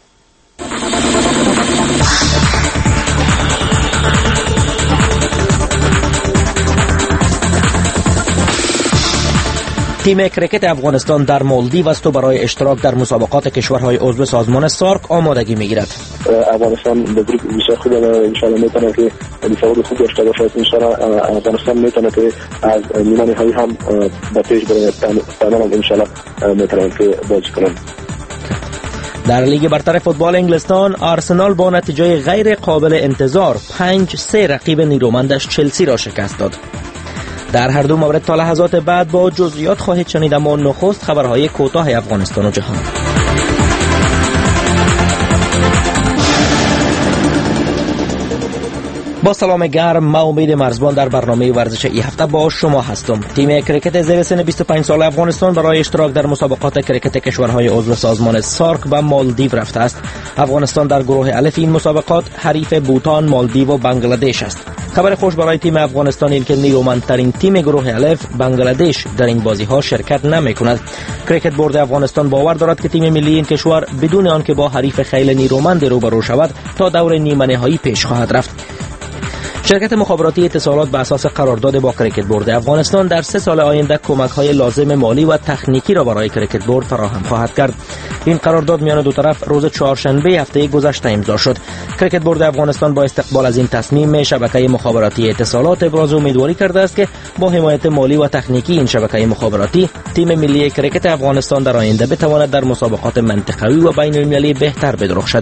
تیم کرکت افغانستان در مالدیو است و برای اشتراک در مسابقات کشورهای عضو سازمان سارک آمادگی میگیرد. افغانستان به گروپ بسیار خوب و ان شاء الله میتونه که تفاوت خوب داشته باشد. ان شاء الله افغانستان میتونه که از نیمه نهایی هم به پیش بره. تمام ان شاء الله میتونه که بازی کنه. در لیگ برتر فوتبال انگلستان آرسنال با نتیجه غیر قابل انتظار 5-3 رقیب نیرومندش چلسی را شکست داد. در هر دو مورد تا لحظات بعد با جزئیات خواهید شنید، اما نخست خبرهای کوتاه افغانستان و جهان. با سلام گرم، من امید مرزبان در برنامه ورزش این هفته با شما هستم. تیم کرکت زیر سن 25 سال افغانستان برای اشتراک در مسابقات کرکت کشورهای عضو سازمان سارک به مالدیو رفته است. افغانستان در گروه الف این مسابقات حریف بوتان، مالدیو و بنگلادش است. خبر خوش برای تیم افغانستان این که نیرومندترین تیم گروه الف بنگلادش در این بازی ها شرکت نمی کند. کرکت بورد افغانستان باور دارد که تیم ملی این کشور بدون آنکه با حریف خیلی نیرومند روبرو شود تا دور نیمه نهایی پیش خواهد رفت. شرکت مخابراتی اتصالات به اساس قرارداد با کرکت بورد افغانستان در 3 سال آینده کمک‌های لازم مالی و تکنیکی را برای کرکت بورد فراهم خواهد کرد. این قرارداد میان دو طرف روز چهارشنبه هفته گذشته امضا شد. کرکت بورد افغانستان با استقبال از این تصمیم شبکه مخابراتی اتصالات ابراز امیدواری کرده است که با حمایت مالی و تکنیکی این شبکه مخابراتی تیم ملی کرکت افغانستان در آینده بتواند در مسابقات منطقوی و بین‌المللی بهتر بدرخشد.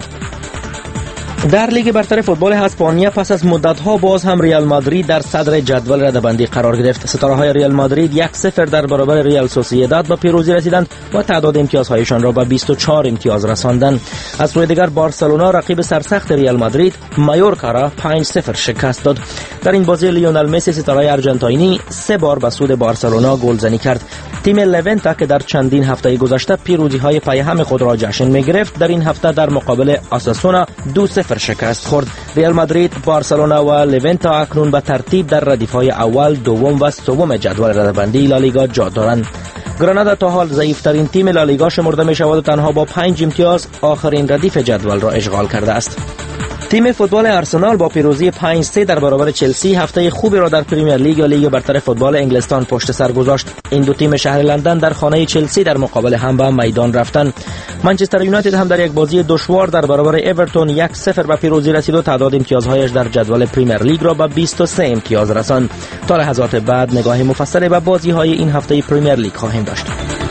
در لیگ برتر فوتبال اسپانیا پس از مدت‌ها باز هم ریال مادرید در صدر جدول رده‌بندی قرار گرفت. ستاره‌های ریال مادرید 1-0 در برابر ریال سوسییداد به پیروزی رسیدند و تعداد امتیازهایشان را به 24 امتیاز رساندند. از سوی دیگر بارسلونا رقیب سرسخت ریال مادرید مایورکا را 5-0 شکست داد. در این بازی لیونل مسی ستاره آرژانتینی 3 بار به سود بارسلونا گلزنی کرد. تیم لونتا که در چندین هفته گذشته پیروزی‌های پیهم خود را جشن می‌گرفت، در این هفته در مقابل آساسونا 2-0 شکست خورد. ریال مادرید، بارسلونا و لونتا اکنون به ترتیب در ردیف‌های اول، دوم و سوم جدول رده‌بندی لالیگا جا دارند. گرانادا تا حال ضعیف‌ترین تیم لالیگا شمرده می‌شود و تنها با 5 امتیاز آخرین ردیف جدول را اشغال کرده است. تیم فوتبال آرسنال با پیروزی 5-3 در برابر چلسی هفته خوبی را در پریمیر لیگ و لیگ برتر فوتبال انگلستان پشت سر گذاشت. این دو تیم شهر لندن در خانه چلسی در مقابل هم به میدان رفتند. منچستر یونایتد هم در یک بازی دشوار در برابر اورتون 1-0 به پیروزی رسید و تعداد امتیازهایش در جدول پریمیر لیگ را به 23 امتیاز رساند. تا لحظات بعد نگاه مفصل به بازی‌های این هفته پریمیر لیگ خواهیم داشت.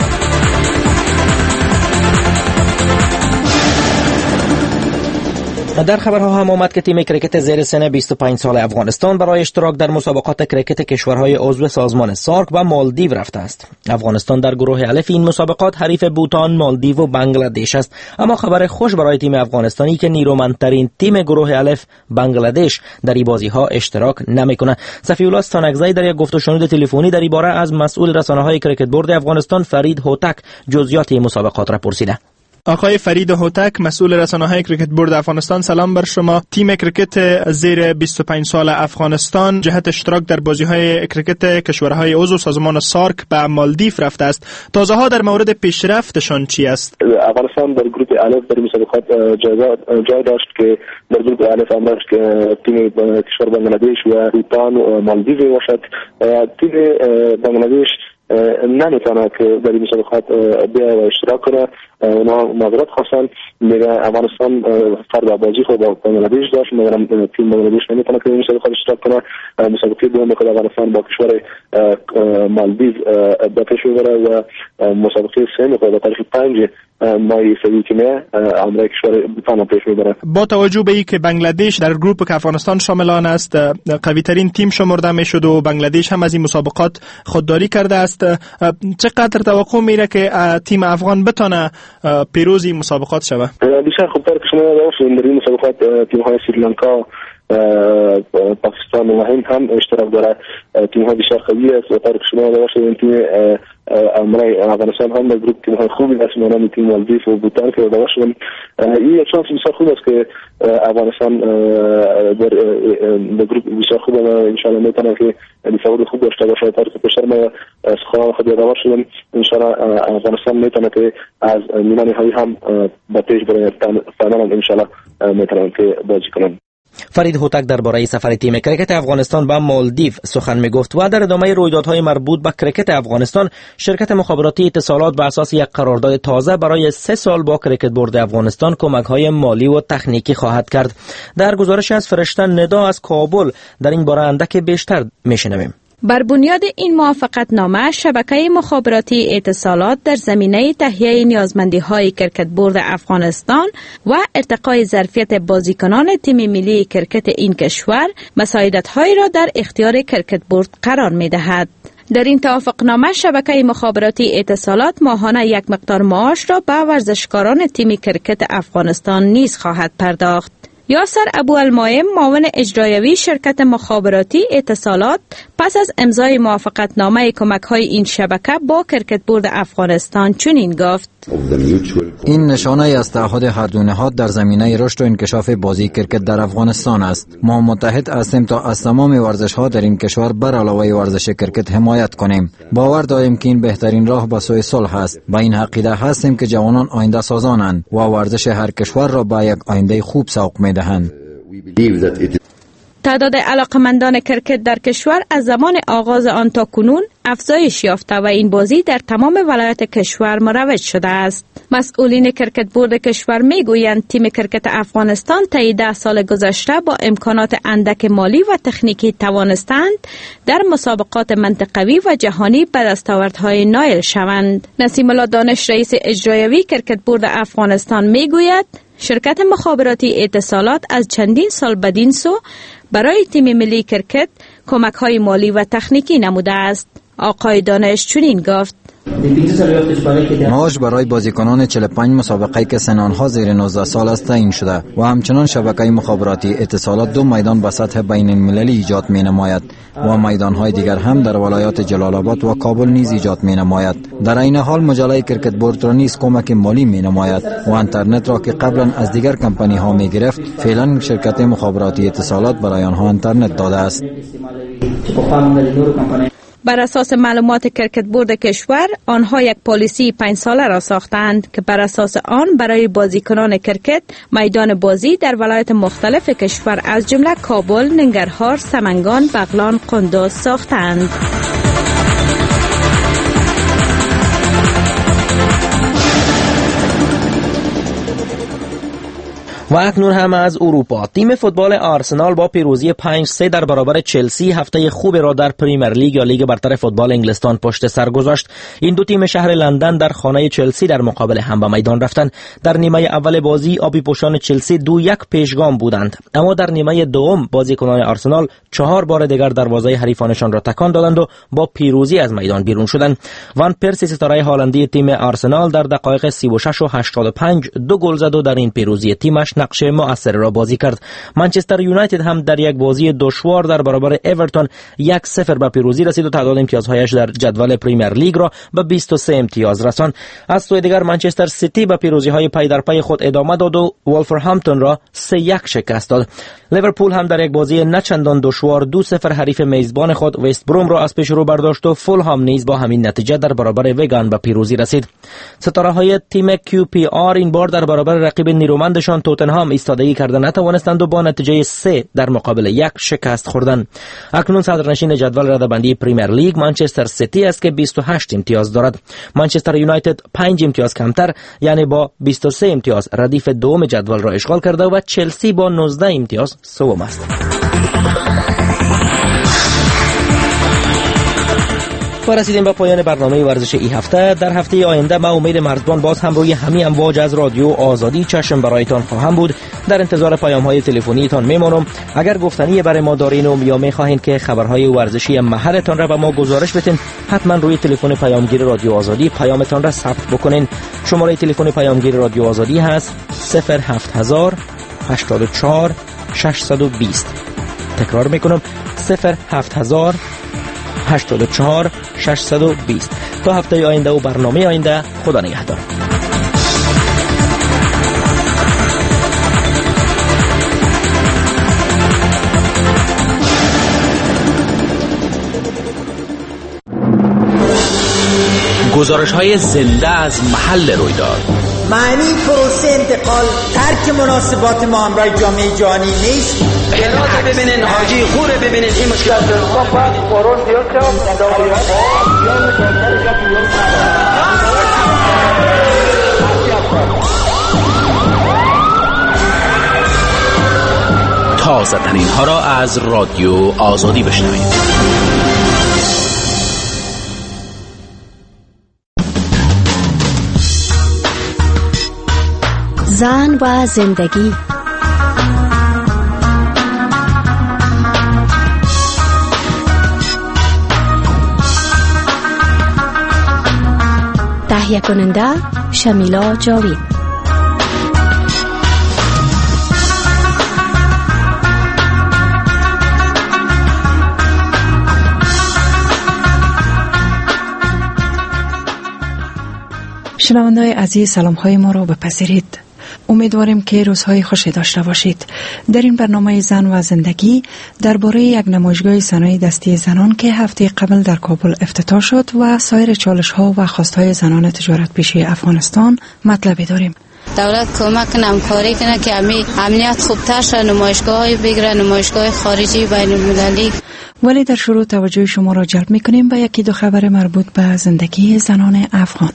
در خبرها هم آمد که تیم کرکت زیر سن 25 سال افغانستان برای اشتراک در مسابقات کرکت کشورهای عضو سازمان سارک و مالدیو رفته است. افغانستان در گروه الف این مسابقات حریف بوتان، مالدیو و بنگلادش است. اما خبر خوش برای تیم افغانستانی که نیرومندترین تیم گروه الف بنگلادش در این بازی‌ها اشتراک نمی‌کند. صفی‌الله ستانکزی در یک گفت و شنود تلفنی در این باره از مسئول رسانه‌های کرکت بورد افغانستان فرید هوتک جزئیات این مسابقات را پرسیده. آقای فرید هوتک، مسئول رسانه‌های کرکت بورد افغانستان، سلام بر شما. تیم کرکت زیر 25 سال افغانستان جهت اشتراک در بازی‌های کرکت کشورهای عضو سازمان سارک به مالدیو رفته است. تازه‌ها در مورد پیشرفتشان چی است؟ افغانستان در گروه الف در مسابقات جای داشت که در گروه الف هم که تیم کشور بنگلادش و بوتان و مالدیو باشد. تیم بنگلادش نمیتونه که در این مسابقات بیا و اشتراک کنه. اونا معذرت خواستن، میگه افغانستان فرد بازی خود با بنگلادش داشت، مگر تیم بنگلادش نمیتونه که این مسابقات اشتراک کنه. مسابقه دوم خود افغانستان با کشور مالدیو به پیش میبره و مسابقه سوم خود به تاریخ 5 مای سوی که عمره کشور بوتان پیش میبره. با توجه به اینکه بنگلادش در گروپ که افغانستان شامل آن است قوی ترین تیم شمرده میشد و بنگلادش هم از این مسابقات خودداری کرده است، چقدر توقع میره که تیم افغان بتونه پیروز این مسابقات شود؟ بسیار خوبتر که شما داشتین در این مسابقات تیم های سریلانکا، پاکستان و هند هم اشتراک داره. تیم ها بسیار قوی است و طور که شما داشتین تیم عمره افغانستان هم در گروپ تیم های خوبی است، مانند تیم مالدیو و بوتان که داشتن. این یک شانس بسیار خوب است که افغانستان در گروپ بسیار خوب ان شاء الله میتونه که تفاوت خوب داشته باشه. طور که پیشتر ما سخنان خود یادآور شدیم، ان شاء الله افغانستان میتونه که از نیمه نهایی هم به پیش بره. فعلا ان شاء الله میتونه که بازی کنن. فرید هوتک درباره سفر تیم کرکت افغانستان به مالدیو سخن میگفت و در ادامه رویدادهای مربوط به کرکت افغانستان شرکت مخابراتی اتصالات بر اساس یک قرارداد تازه برای 3 سال با کرکت بورد افغانستان کمک‌های مالی و تکنیکی خواهد کرد. در گزارش از فرشته ندا از کابل در این باره اندک بیشتر میشنویم. بر بنیاد این موافقتنامه شبکه مخابراتی اتصالات در زمینه تهیه نیازمندی‌های کرکت بورد افغانستان و ارتقای ظرفیت بازیکنان تیم ملی کرکت این کشور مساعدت‌هایی را در اختیار کرکت بورد قرار می‌دهد. در این توافقنامه شبکه مخابراتی اتصالات ماهانه یک مقدار معاش را به ورزشکاران تیم کرکت افغانستان نیز خواهد پرداخت. یاسر ابوالمایم، معاون اجرایی شرکت مخابراتی اتصالات، پس از امضای موافقتنامه کمک‌های این شبکه با کرکت بورد افغانستان چنین گفت: این نشانه از تعهد هر دو نهاد در زمینه رشد و انکشاف بازی کرکت در افغانستان است. ما متحد هستیم تا از تمام ورزش‌ها در این کشور بر علاوه ورزش کرکت حمایت کنیم. باور داریم که این بهترین راه به سوی صلح است. با این عقیده هستیم که جوانان آینده سازانند و ورزش هر کشور را به یک آینده خوب سوق می‌دهند. تعداد علاقمندان کرکت در کشور از زمان آغاز آن تا کنون افزایش یافته و این بازی در تمام ولایات کشور مروج شده است. مسئولین کرکت بورد کشور میگویند تیم کرکت افغانستان طی 10 سال گذشته با امکانات اندک مالی و تکنیکی توانستند در مسابقات منطقوی و جهانی به دستاوردهای نایل شوند. نسیم الله دانش، رئیس اجرایی کرکت بورد افغانستان میگوید شرکت مخابراتی اتصالات از چندین سال بدین سو برای تیم ملی کرکت کمک‌های مالی و تکنیکی نموده است. آقای دانش چنین گفت: معاش برای بازیکنان 45 مسابقه که سن آنها زیر 19 سال است تعیین شده و همچنان شبکه مخابراتی اتصالات 2 میدان به سطح بین المللی ایجاد می نماید و میدانهای دیگر هم در ولایات جلال آباد و کابل نیز ایجاد می نماید. در این حال مجله کرکت بورد را نیز کمک مالی می نماید و اینترنت را که قبلا از دیگر کمپانی ها می گرفت فعلا شرکت مخابراتی اتصالات برای آنها اینترنت داده است. بر اساس معلومات کرکت بورد کشور، آنها یک پالیسی 5 ساله را ساختند که بر اساس آن برای بازیکنان کرکت میدان بازی در ولایات مختلف کشور از جمله کابل، ننگرهار، سمنگان، بغلان، قندوز ساختند. و اکنون هم از اروپا. تیم فوتبال آرسنال با پیروزی 5-3 در برابر چلسی هفته خوبی را در پریمیر لیگ یا لیگ برتر فوتبال انگلستان پشت سر گذاشت. این دو تیم شهر لندن در خانه چلسی در مقابل هم به میدان رفتند. در نیمه اول بازی آبی پوشان چلسی 2-1 پیشگام بودند، اما در نیمه دوم بازیکنان آرسنال 4 بار دیگر دروازه حریفانشان را تکان دادند و با پیروزی از میدان بیرون شدند. وان پرسی ستاره هالندی تیم آرسنال در دقایق 36 و 85 2 گل زد و در این پیروزی تیمش نقش مؤثر را بازی کرد. منچستر یونایتد هم در یک بازی دشوار در برابر اورتون 1-0 به پیروزی رسید و تعداد امتیازهایش در جدول پریمیر لیگ را به 23 امتیاز رساند. از سوی دیگر منچستر سیتی به پیروزی‌های پی در پی خود ادامه داد و ولورهمپتون را 3-1 شکست داد. لیورپول هم در یک بازی نه چندان دشوار 2-0 حریف میزبان خود وست بروم را از پیش رو برداشت و فولهام نیز با همین نتیجه در برابر ویگان به پیروزی رسید. ستاره‌های تیم QPR این بار در برابر رقیب نیرومندشان توتنهام ایستادگی کرده نتوانستند و با نتیجه 3 در مقابل 1 شکست خوردند. اکنون صدرنشین جدول رده‌بندی پریمیر لیگ منچستر سیتی است که 28 امتیاز دارد. منچستر یونایتد 5 امتیاز کمتر یعنی با 23 امتیاز ردیف دوم جدول را اشغال کرده و چلسی با 19 امتیاز سوم است. و رسیدیم به پایان برنامه ورزش این هفته. در هفته آینده ما امید مرزبان باز هم روی همین امواج از رادیو آزادی چشم برایتان خواهم بود. در انتظار پیام‌های تلفنیتان میمانم. اگر گفتنی برای ما دارین و یا می‌خواهید که خبرهای ورزشی محلتان را به ما گزارش بدین، حتما روی تلفن پیامگیر رادیو آزادی پیامتان را ثبت بکنین. شماره تلفن پیامگیر رادیو آزادی هست 07000 84 620. تکرار میکنم 07000 84 620. تا هفته آینده و برنامه آینده، خدا نگهدار. گزارش‌های زنده از محل رویداد. معنی پروسه انتقال ترک مناسبات معاملات جامعه جهانی نیست. خلاصه ببینین، حاجی خوره ببینین، این مشکلات تازه ترین ها را از رادیو آزادی بشنوید. زن و زندگی. تهیه کننده شمیلا جاوید. شنونده‌های عزیز، سلام‌های ما را بپذیرید. امیدواریم که روزهای خوشی داشته باشید. در این برنامه زن و زندگی درباره یک نمایشگاه صنایع دستی زنان که هفته قبل در کابل افتتاح شد و سایر چالش‌ها و خواست‌های زنان تجارت پیشه افغانستان مطلبی داریم. دولت کمک کنه، همکاری کنه که امنیت خوبتر شه، نمایشگاه‌های بگیره، نمایشگاه خارجی بین المللی. ولی در شروع توجه شما را جلب می‌کنیم به یکی دو خبر مربوط به زندگی زنان افغان.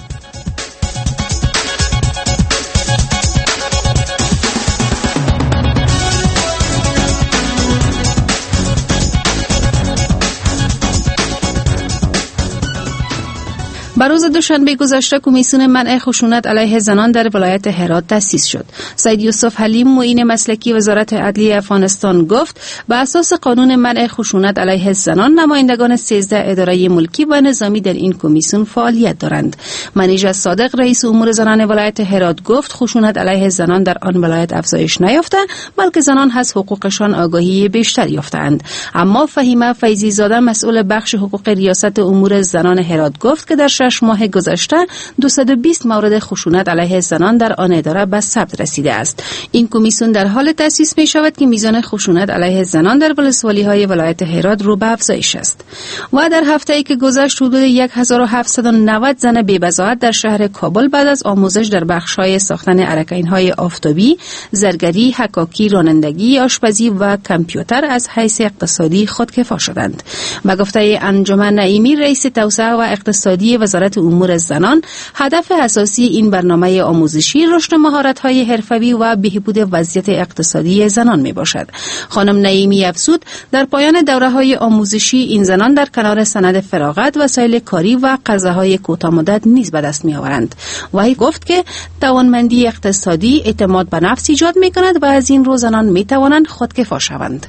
بر روز دوشنبه گذشته کمیسیون منع خشونت علیه زنان در ولایت هرات تأسیس شد. سید یوسف حلیم معین مسلکی وزارت عدلیه افغانستان گفت به اساس قانون منع خشونت علیه زنان نمایندگان 13 اداره ملکی و نظامی در این کمیسیون فعالیت دارند. منیژه صادق رئیس امور زنان ولایت هرات گفت خشونت علیه زنان در آن ولایت افزایش نیافته، بلکه زنان از حقوقشان آگاهی بیشتر یافتند. اما فهیمه فیضی زاده مسئول بخش حقوق ریاست امور زنان هرات گفت که در 6 ماه گذشته 220 مورد خشونت علیه زنان در آن اداره به ثبت رسیده است. این کمیسیون در حال تأسیس می شود که میزان خشونت علیه زنان در ولسوالی‌های ولایت هرات رو به افزایش است. و در هفته‌ای که گذشت حدود 1790 زن بی‌بضاعت در شهر کابل بعد از آموزش در بخش‌های ساختن ارکین‌های آفتابی، زرگری، حکاکی، رانندگی، آشپزی و کامپیوتر از حیث اقتصادی خودکفا شدند. به گفته انجمن نعیمی رئیس توسعه و اقتصادی وزارت امور زنان، هدف اساسی این برنامه آموزشی رشد مهارت‌های حرفه‌ای و بهبود وضعیت اقتصادی زنان میباشد. خانم نعیمی افزود در پایان دوره‌های آموزشی این زنان در کنار سند فراغت، وسایل کاری و قرضه‌های کوتاه‌مدت نیز به دست می‌آورند. وی گفت که توانمندی اقتصادی اعتماد به نفس ایجاد می‌کند و از این رو زنان می‌توانند خودکفا شوند.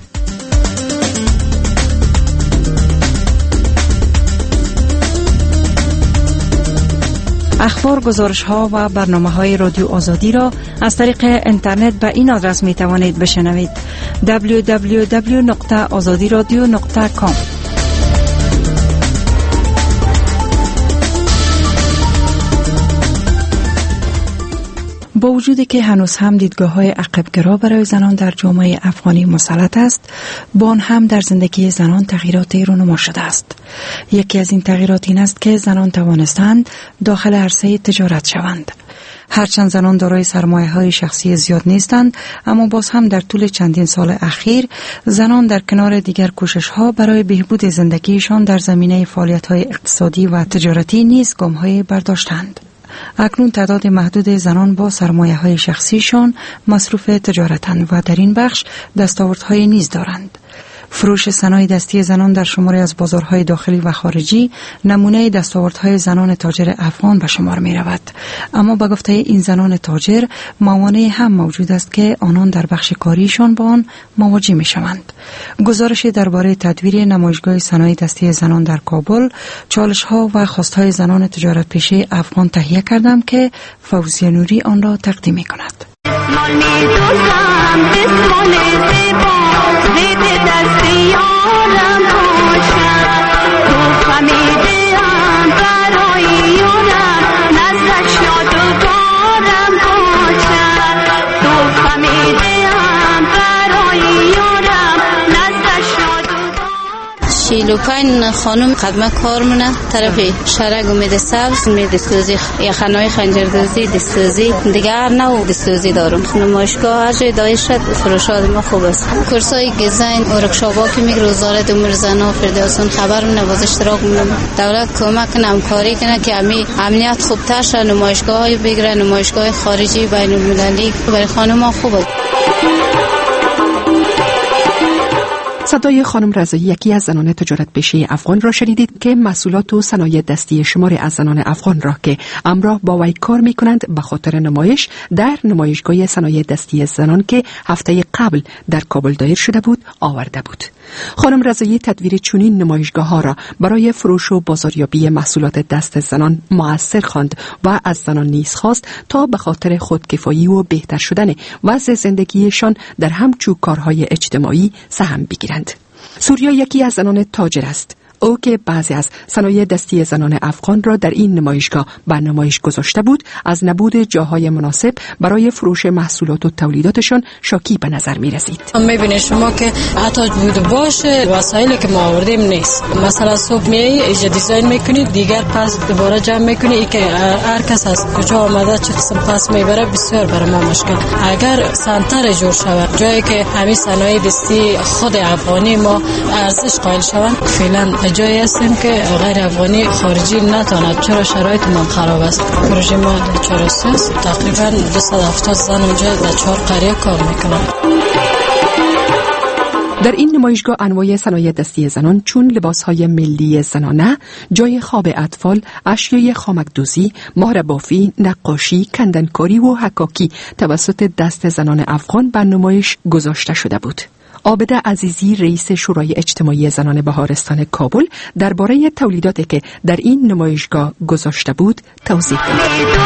اخبار، گزارش ها و برنامه های رادیو آزادی را از طریق اینترنت به این آدرس می توانید بشنوید: www.azadiradio.com. با وجودی که هنوز هم دیدگاه‌های عقب‌گرا برای زنان در جامعه افغانی مسلط است، با آن هم در زندگی زنان تغییراتی رونما شده است. یکی از این تغییرات این است که زنان توانستند داخل عرصه تجارت شوند. هرچند زنان دارای سرمایه‌های شخصی زیاد نیستند، اما باز هم در طول چندین سال اخیر زنان در کنار دیگر کوشش‌ها برای بهبود زندگیشان در زمینه فعالیت‌های اقتصادی و تجارتی نیز گام‌های برداشتند. اکنون تعداد محدود زنان با سرمایه‌های شخصیشان مصروف تجارتند و در این بخش دستاوردهای نیز دارند. فروش صنایع دستی زنان در شماری از بازارهای داخلی و خارجی نمونه دستاوردهای زنان تاجر افغان به شمار می رود. اما به گفته این زنان تاجر موانعی هم موجود است که آنان در بخش کاریشان با آن مواجه می شوند. گزارش درباره تدویر نمایشگاه صنایع دستی زنان در کابل، چالش‌ها و خواست‌های زنان تجارت پیشه افغان تهیه کردم که فوزیه نوری آن را تقدیم می کند. شیلوپین خانم قدمه کار منه طرف شرق امید سبز می دستوزی یخنای خنجردوزی دستوزی دیگر نو دستوزی دارم. نمایشگاه هر جای دایش شد فروشات ما خوب است. کورسای دیزاین و ورکشاپا که میگه وزارت امور زن و فردوسان خبر منه باز اشتراک منه. دولت کمک کنه همکاری کنه که امنیت خوبتر شه، نمایشگاهی بگیره، نمایشگاه خارجی بین المللی برای خانم‌ها خوب است. صدای خانم رضایی، یکی از زنان تجارت پیشه افغان را شنیدید که محصولات و صنایع دستی شماری از زنان افغان را که همراه با وی کار می کنند به خاطر نمایش در نمایشگاه صنایع دستی زنان که هفته قبل در کابل دایر شده بود آورده بود. خانم رضایی تدویر چنین نمایشگاه ها را برای فروش و بازاریابی محصولات دست زنان مؤثر خواند و از زنان نیز خواست تا به خاطر خودکفایی و بهتر شدن وضع زندگیشان در همچون کارهای اجتماعی سهم بگیرند. سوریا یکی از زنان تاجر است. او که بعضی از صنایع دستی زنان افغان را در این نمایشگاه به نمایش گذاشته بود، از نبود جاهای مناسب برای فروش محصولات و تولیداتشان شاکی به نظر می رسید. می‌بینید شما که حتی بود باشه وسایلی که ما آوردیم نیست. مثلا صبح میای دیزاین میکنید، دیگر پس دوباره جمع میکنید که هر کس از کجا آمده چه قسم پس میبره، بسیار برای ما مشکل. اگر سنتر جور شود جایی که همین صنایع دستی خود افغانی ما ارزش قائل شوند، فعلا جایی هستیم که غیر افغانی خارجی نتواند، چرا شرایط ما خراب است. پروژه ما در چهارراستی است، تقریبا 270 زن اونجا در 4 قریه کار میکنند. در این نمایشگاه انواع صنایع دستی زنان چون لباسهای ملی زنانه، جای خواب اطفال، اشیای خامک‌دوزی، مهر بافی، نقاشی، کندنکاری و حکاکی توسط دست زنان افغان بر نمایش گذاشته شده بود. عابده عزیزی، رئیس شورای اجتماعی زنان بهارستان کابل، درباره تولیداتی که در این نمایشگاه گذاشته بود توضیح داد.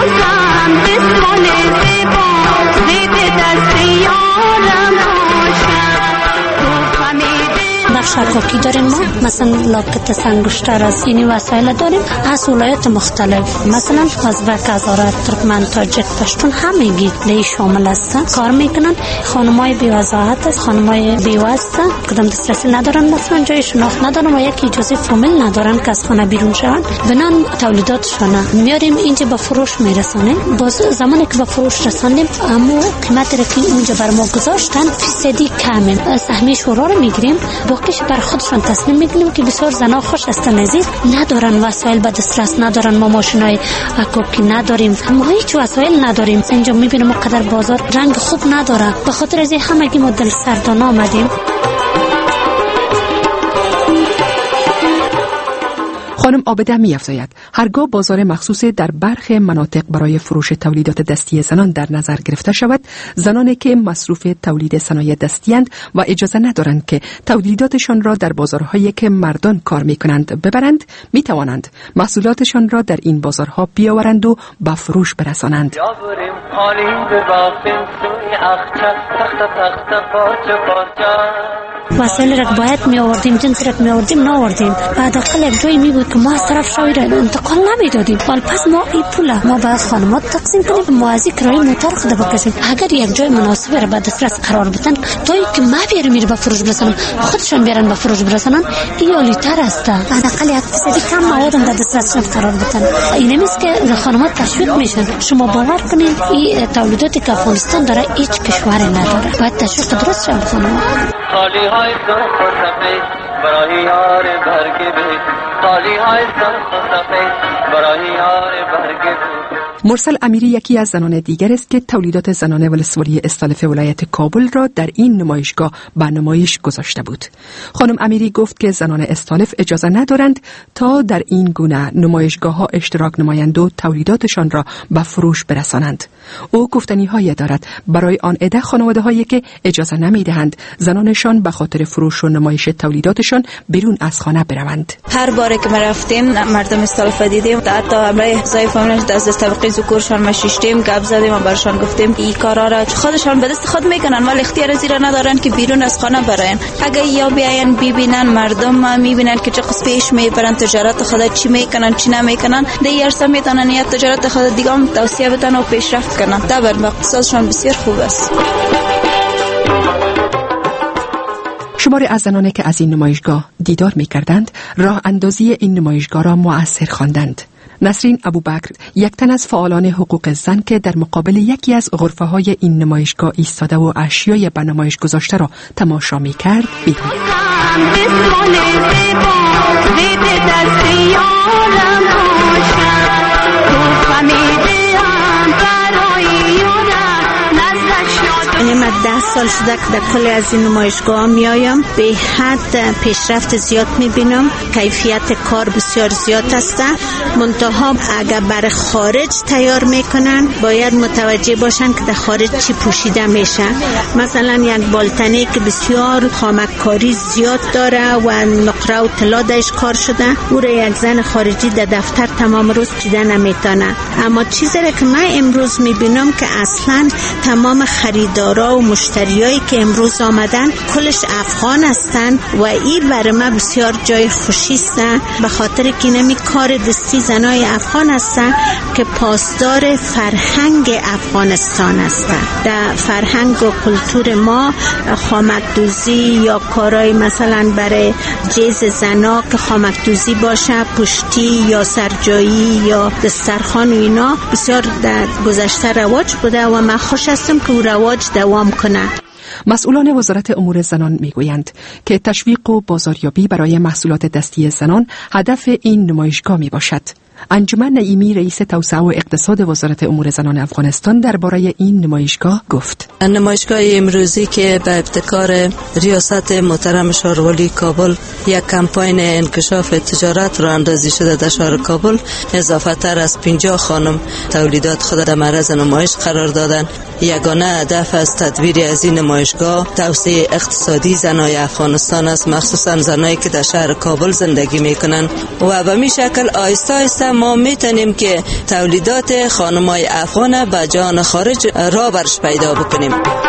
بخش حکاکی داریم ما، مثلا لاکت سنگشتر از اینی وسایل داریم از ولایت مختلف، مثلا ازبک، هزارت، ترکمن، تاجک، پشتون همگی لی شامل هستن، کار میکنن. خانمای بی‌وضاحت است، خانمای بی‌واسطه کدام دسترسی ندارن، مثلا جای شناخت ندارن و یک اجازه فامیل ندارن که از خانه بیرون شون، بنان تولیداتشون میاریم اینجا به فروش میرسونیم. باز زمانی که به فروش رساندیم اما قیمتی که اونجا بر ما گذاشتن فیصدی کمه، سهمی شورا رو میگیریم، باقیش بر خودشون تصمیم میگیریم که بسیار زنا خوش هستن، نزید ندارن، وسایل به دسترس ندارن، ما ماشینای حکاکی نداریم، ما هیچ وسایل نداریم. اینجا میبینیم قدر بازار رنگ خوب نداره، به خاطر از همگی ما دل سردان آمدیم. خانم عابده می‌افزاید هرگاه بازار مخصوص در برخی مناطق برای فروش تولیدات دستی زنان در نظر گرفته شود، زنانی که مصروف تولید صنایع دستی‌اند و اجازه ندارند که تولیداتشان را در بازارهایی که مردان کار می‌کنند ببرند، می‌توانند محصولاتشان را در این بازارها بیاورند و به فروش برسانند. وسایل را باید می آوردیم، جنس را می آوردیم نآوردیم. بعد اقل یک جایی می بود که ما از طرف شوی را انتقال نمی دادیم. ولی پس ما این پول ما باید خانمات تقسیم کنیم، موازی کرایه موتور خود بکشیم. اگر یک جای مناسب را به دسترس قرار بدن تا اینکه ما بیاریم میره به فروش برسانن، خودشون بیارن به فروش برسانن، این عالی‌تر است. بعد اقل 1% کم مواد به دسترسشون قرار بدن. این نیست که خانمات تشویق میشن. شما باور کنید این تولیداتی که افغانستان داره هیچ کشوری نداره. باید تشویق درست شد خانمات. خالی های سرخ و سفید برای یار برگه خالی های سرخ و سفید برای یار برگه. مرسل امیری یکی از زنان دیگر است که تولیدات زنانه ولسوالی استالف ولایت کابل را در این نمایشگاه به نمایش گذاشته بود. خانم امیری گفت که زنان استالف اجازه ندارند تا در این گونه نمایشگاه‌ها اشتراک نمایند و تولیداتشان را به فروش برسانند. او گفتنی‌هایی دارد برای آن عده خانواده‌هایی که اجازه نمی‌دهند زنانشان به خاطر فروش و نمایش تولیداتشان بیرون از خانه بروند. هر باره که ما رفتیم مردم استالف دیدیم، حتی همراه ضعیفانش از طبقه ذکورشان مشیشتیم، گپ زدیم و برشان گفتیم این کارا را خودشان به دست خود میکنن ولی اختیار زیرا ندارن که بیرون از خانه براین. اگه یا بیاین ببینن مردم میبینن که چه قص پیش میبرن تجارت خود چی میکنن چی نمیکنن، دیگر میتونن یا تجارت خود دیگه هم توسعه بدن و پیشرفت کنن. تا بر اقتصادشان بسیار خوب است. شماری از زنانی که از این نمایشگاه دیدار می‌کردند راه اندازی این نمایشگاه را مؤثر خواندند. نسرین ابوبکر، یک تن از فعالان حقوق زن که در مقابل یکی از غرفه‌های این نمایشگاه ایستاده و اشیای به نمایش گذاشته را تماشا می‌کرد، می‌گوید من 10 سال شده که در کل از این نمایشگاه میایم، به حد پیشرفت زیاد میبینم، کیفیت کار بسیار زیاد است. منتها اگر برای خارج تیار میکنن باید متوجه باشن که در خارج چی پوشیده میشه. مثلا یک بالتنی که بسیار خامکاری زیاد داره و نقره و طلا درش کار شده، او را یک زن خارجی در دفتر تمام روز پوشیده نمیتونه. اما چیزی که من امروز میبینم که اصلا تمام خریدارا و مشتریایی که امروز آمدن کلش افغان هستن و این برای من بسیار جای خوشی است، به خاطر که اینمی کار دستی زنای افغان هستن که پاسدار فرهنگ افغانستان هستن. در فرهنگ و کلتور ما خامکدوزی یا کارهای مثلا برای جیز زنا که خامکدوزی باشه، پشتی یا سرجایی یا دسترخوان و اینا بسیار در گذشته رواج بوده و من خوش هستم که او رواج دوام کنه. مسئولان وزارت امور زنان میگویند که تشویق و بازاریابی برای محصولات دستی زنان هدف این نمایشگاه می باشد. انجمن نعیمی رئیس توسعه و اقتصاد وزارت امور زنان افغانستان درباره این نمایشگاه گفت: نمایشگاه امروزی که به ابتکار ریاست محترم شهروالی کابل یک کمپاین انکشاف تجارت را اندازی شده در شهر کابل، اضافه تر از 50 خانم تولیدات خود در معرض نمایش قرار دادند. یگانه هدف از تدبیر از این نمایشگاه توسعه اقتصادی زنای افغانستان است، مخصوصا زنایی که در شهر کابل زندگی میکنند و به می شکل آهسته آهسته ما میتونیم که تولیدات خانمای افغان به جهان خارج را برش پیدا بکنیم.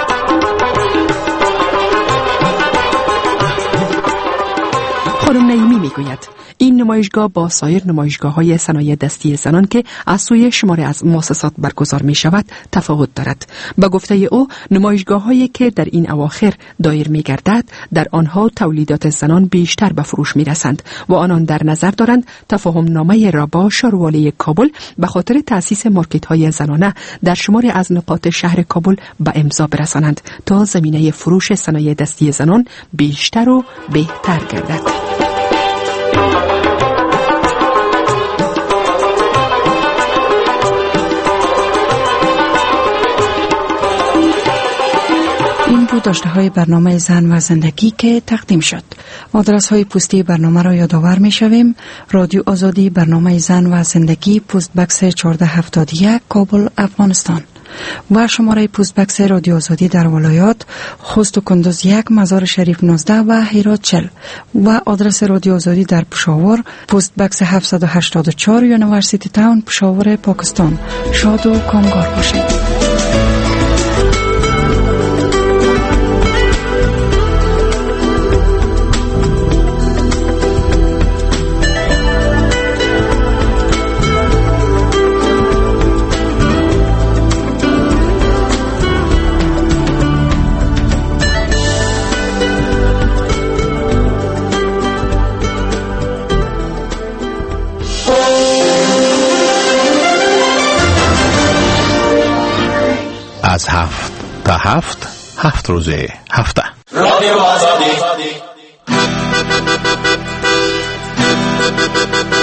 خانم نعیمی میگوید این نمایشگاه با سایر نمایشگاه‌های صنایع دستی زنان که از سوی شماری از مؤسسات برگزار می شود تفاوت دارد. به گفته او نمایشگاه‌هایی که در این اواخر دایر می گردد در آنها تولیدات زنان بیشتر به فروش می رسند و آنان در نظر دارند تفاهم نامه را با شهروالی کابل به خاطر تأسیس مارکت‌های زنانه در شماری از نقاط شهر کابل به امضا برسانند تا زمینه فروش صنایع دستی زنان بیشتر و بهتر گردد. بود داشته های برنامه زن و زندگی که تقدیم شد. آدرس های پستی برنامه را یادآور می شویم. رادیو آزادی، برنامه زن و زندگی، پست بکس 1471 کابل، افغانستان. و شماره پست بکس رادیو آزادی در ولایات خوست و کندوز 1، مزار شریف 19 و هرات 40. و آدرس رادیو آزادی در پشاور پست بکس 784 یونیورسیتی تاون، پشاور، پاکستان. شاد و کامگار باشید. از 7 تا 7 روز هفته. رادیو آزادی.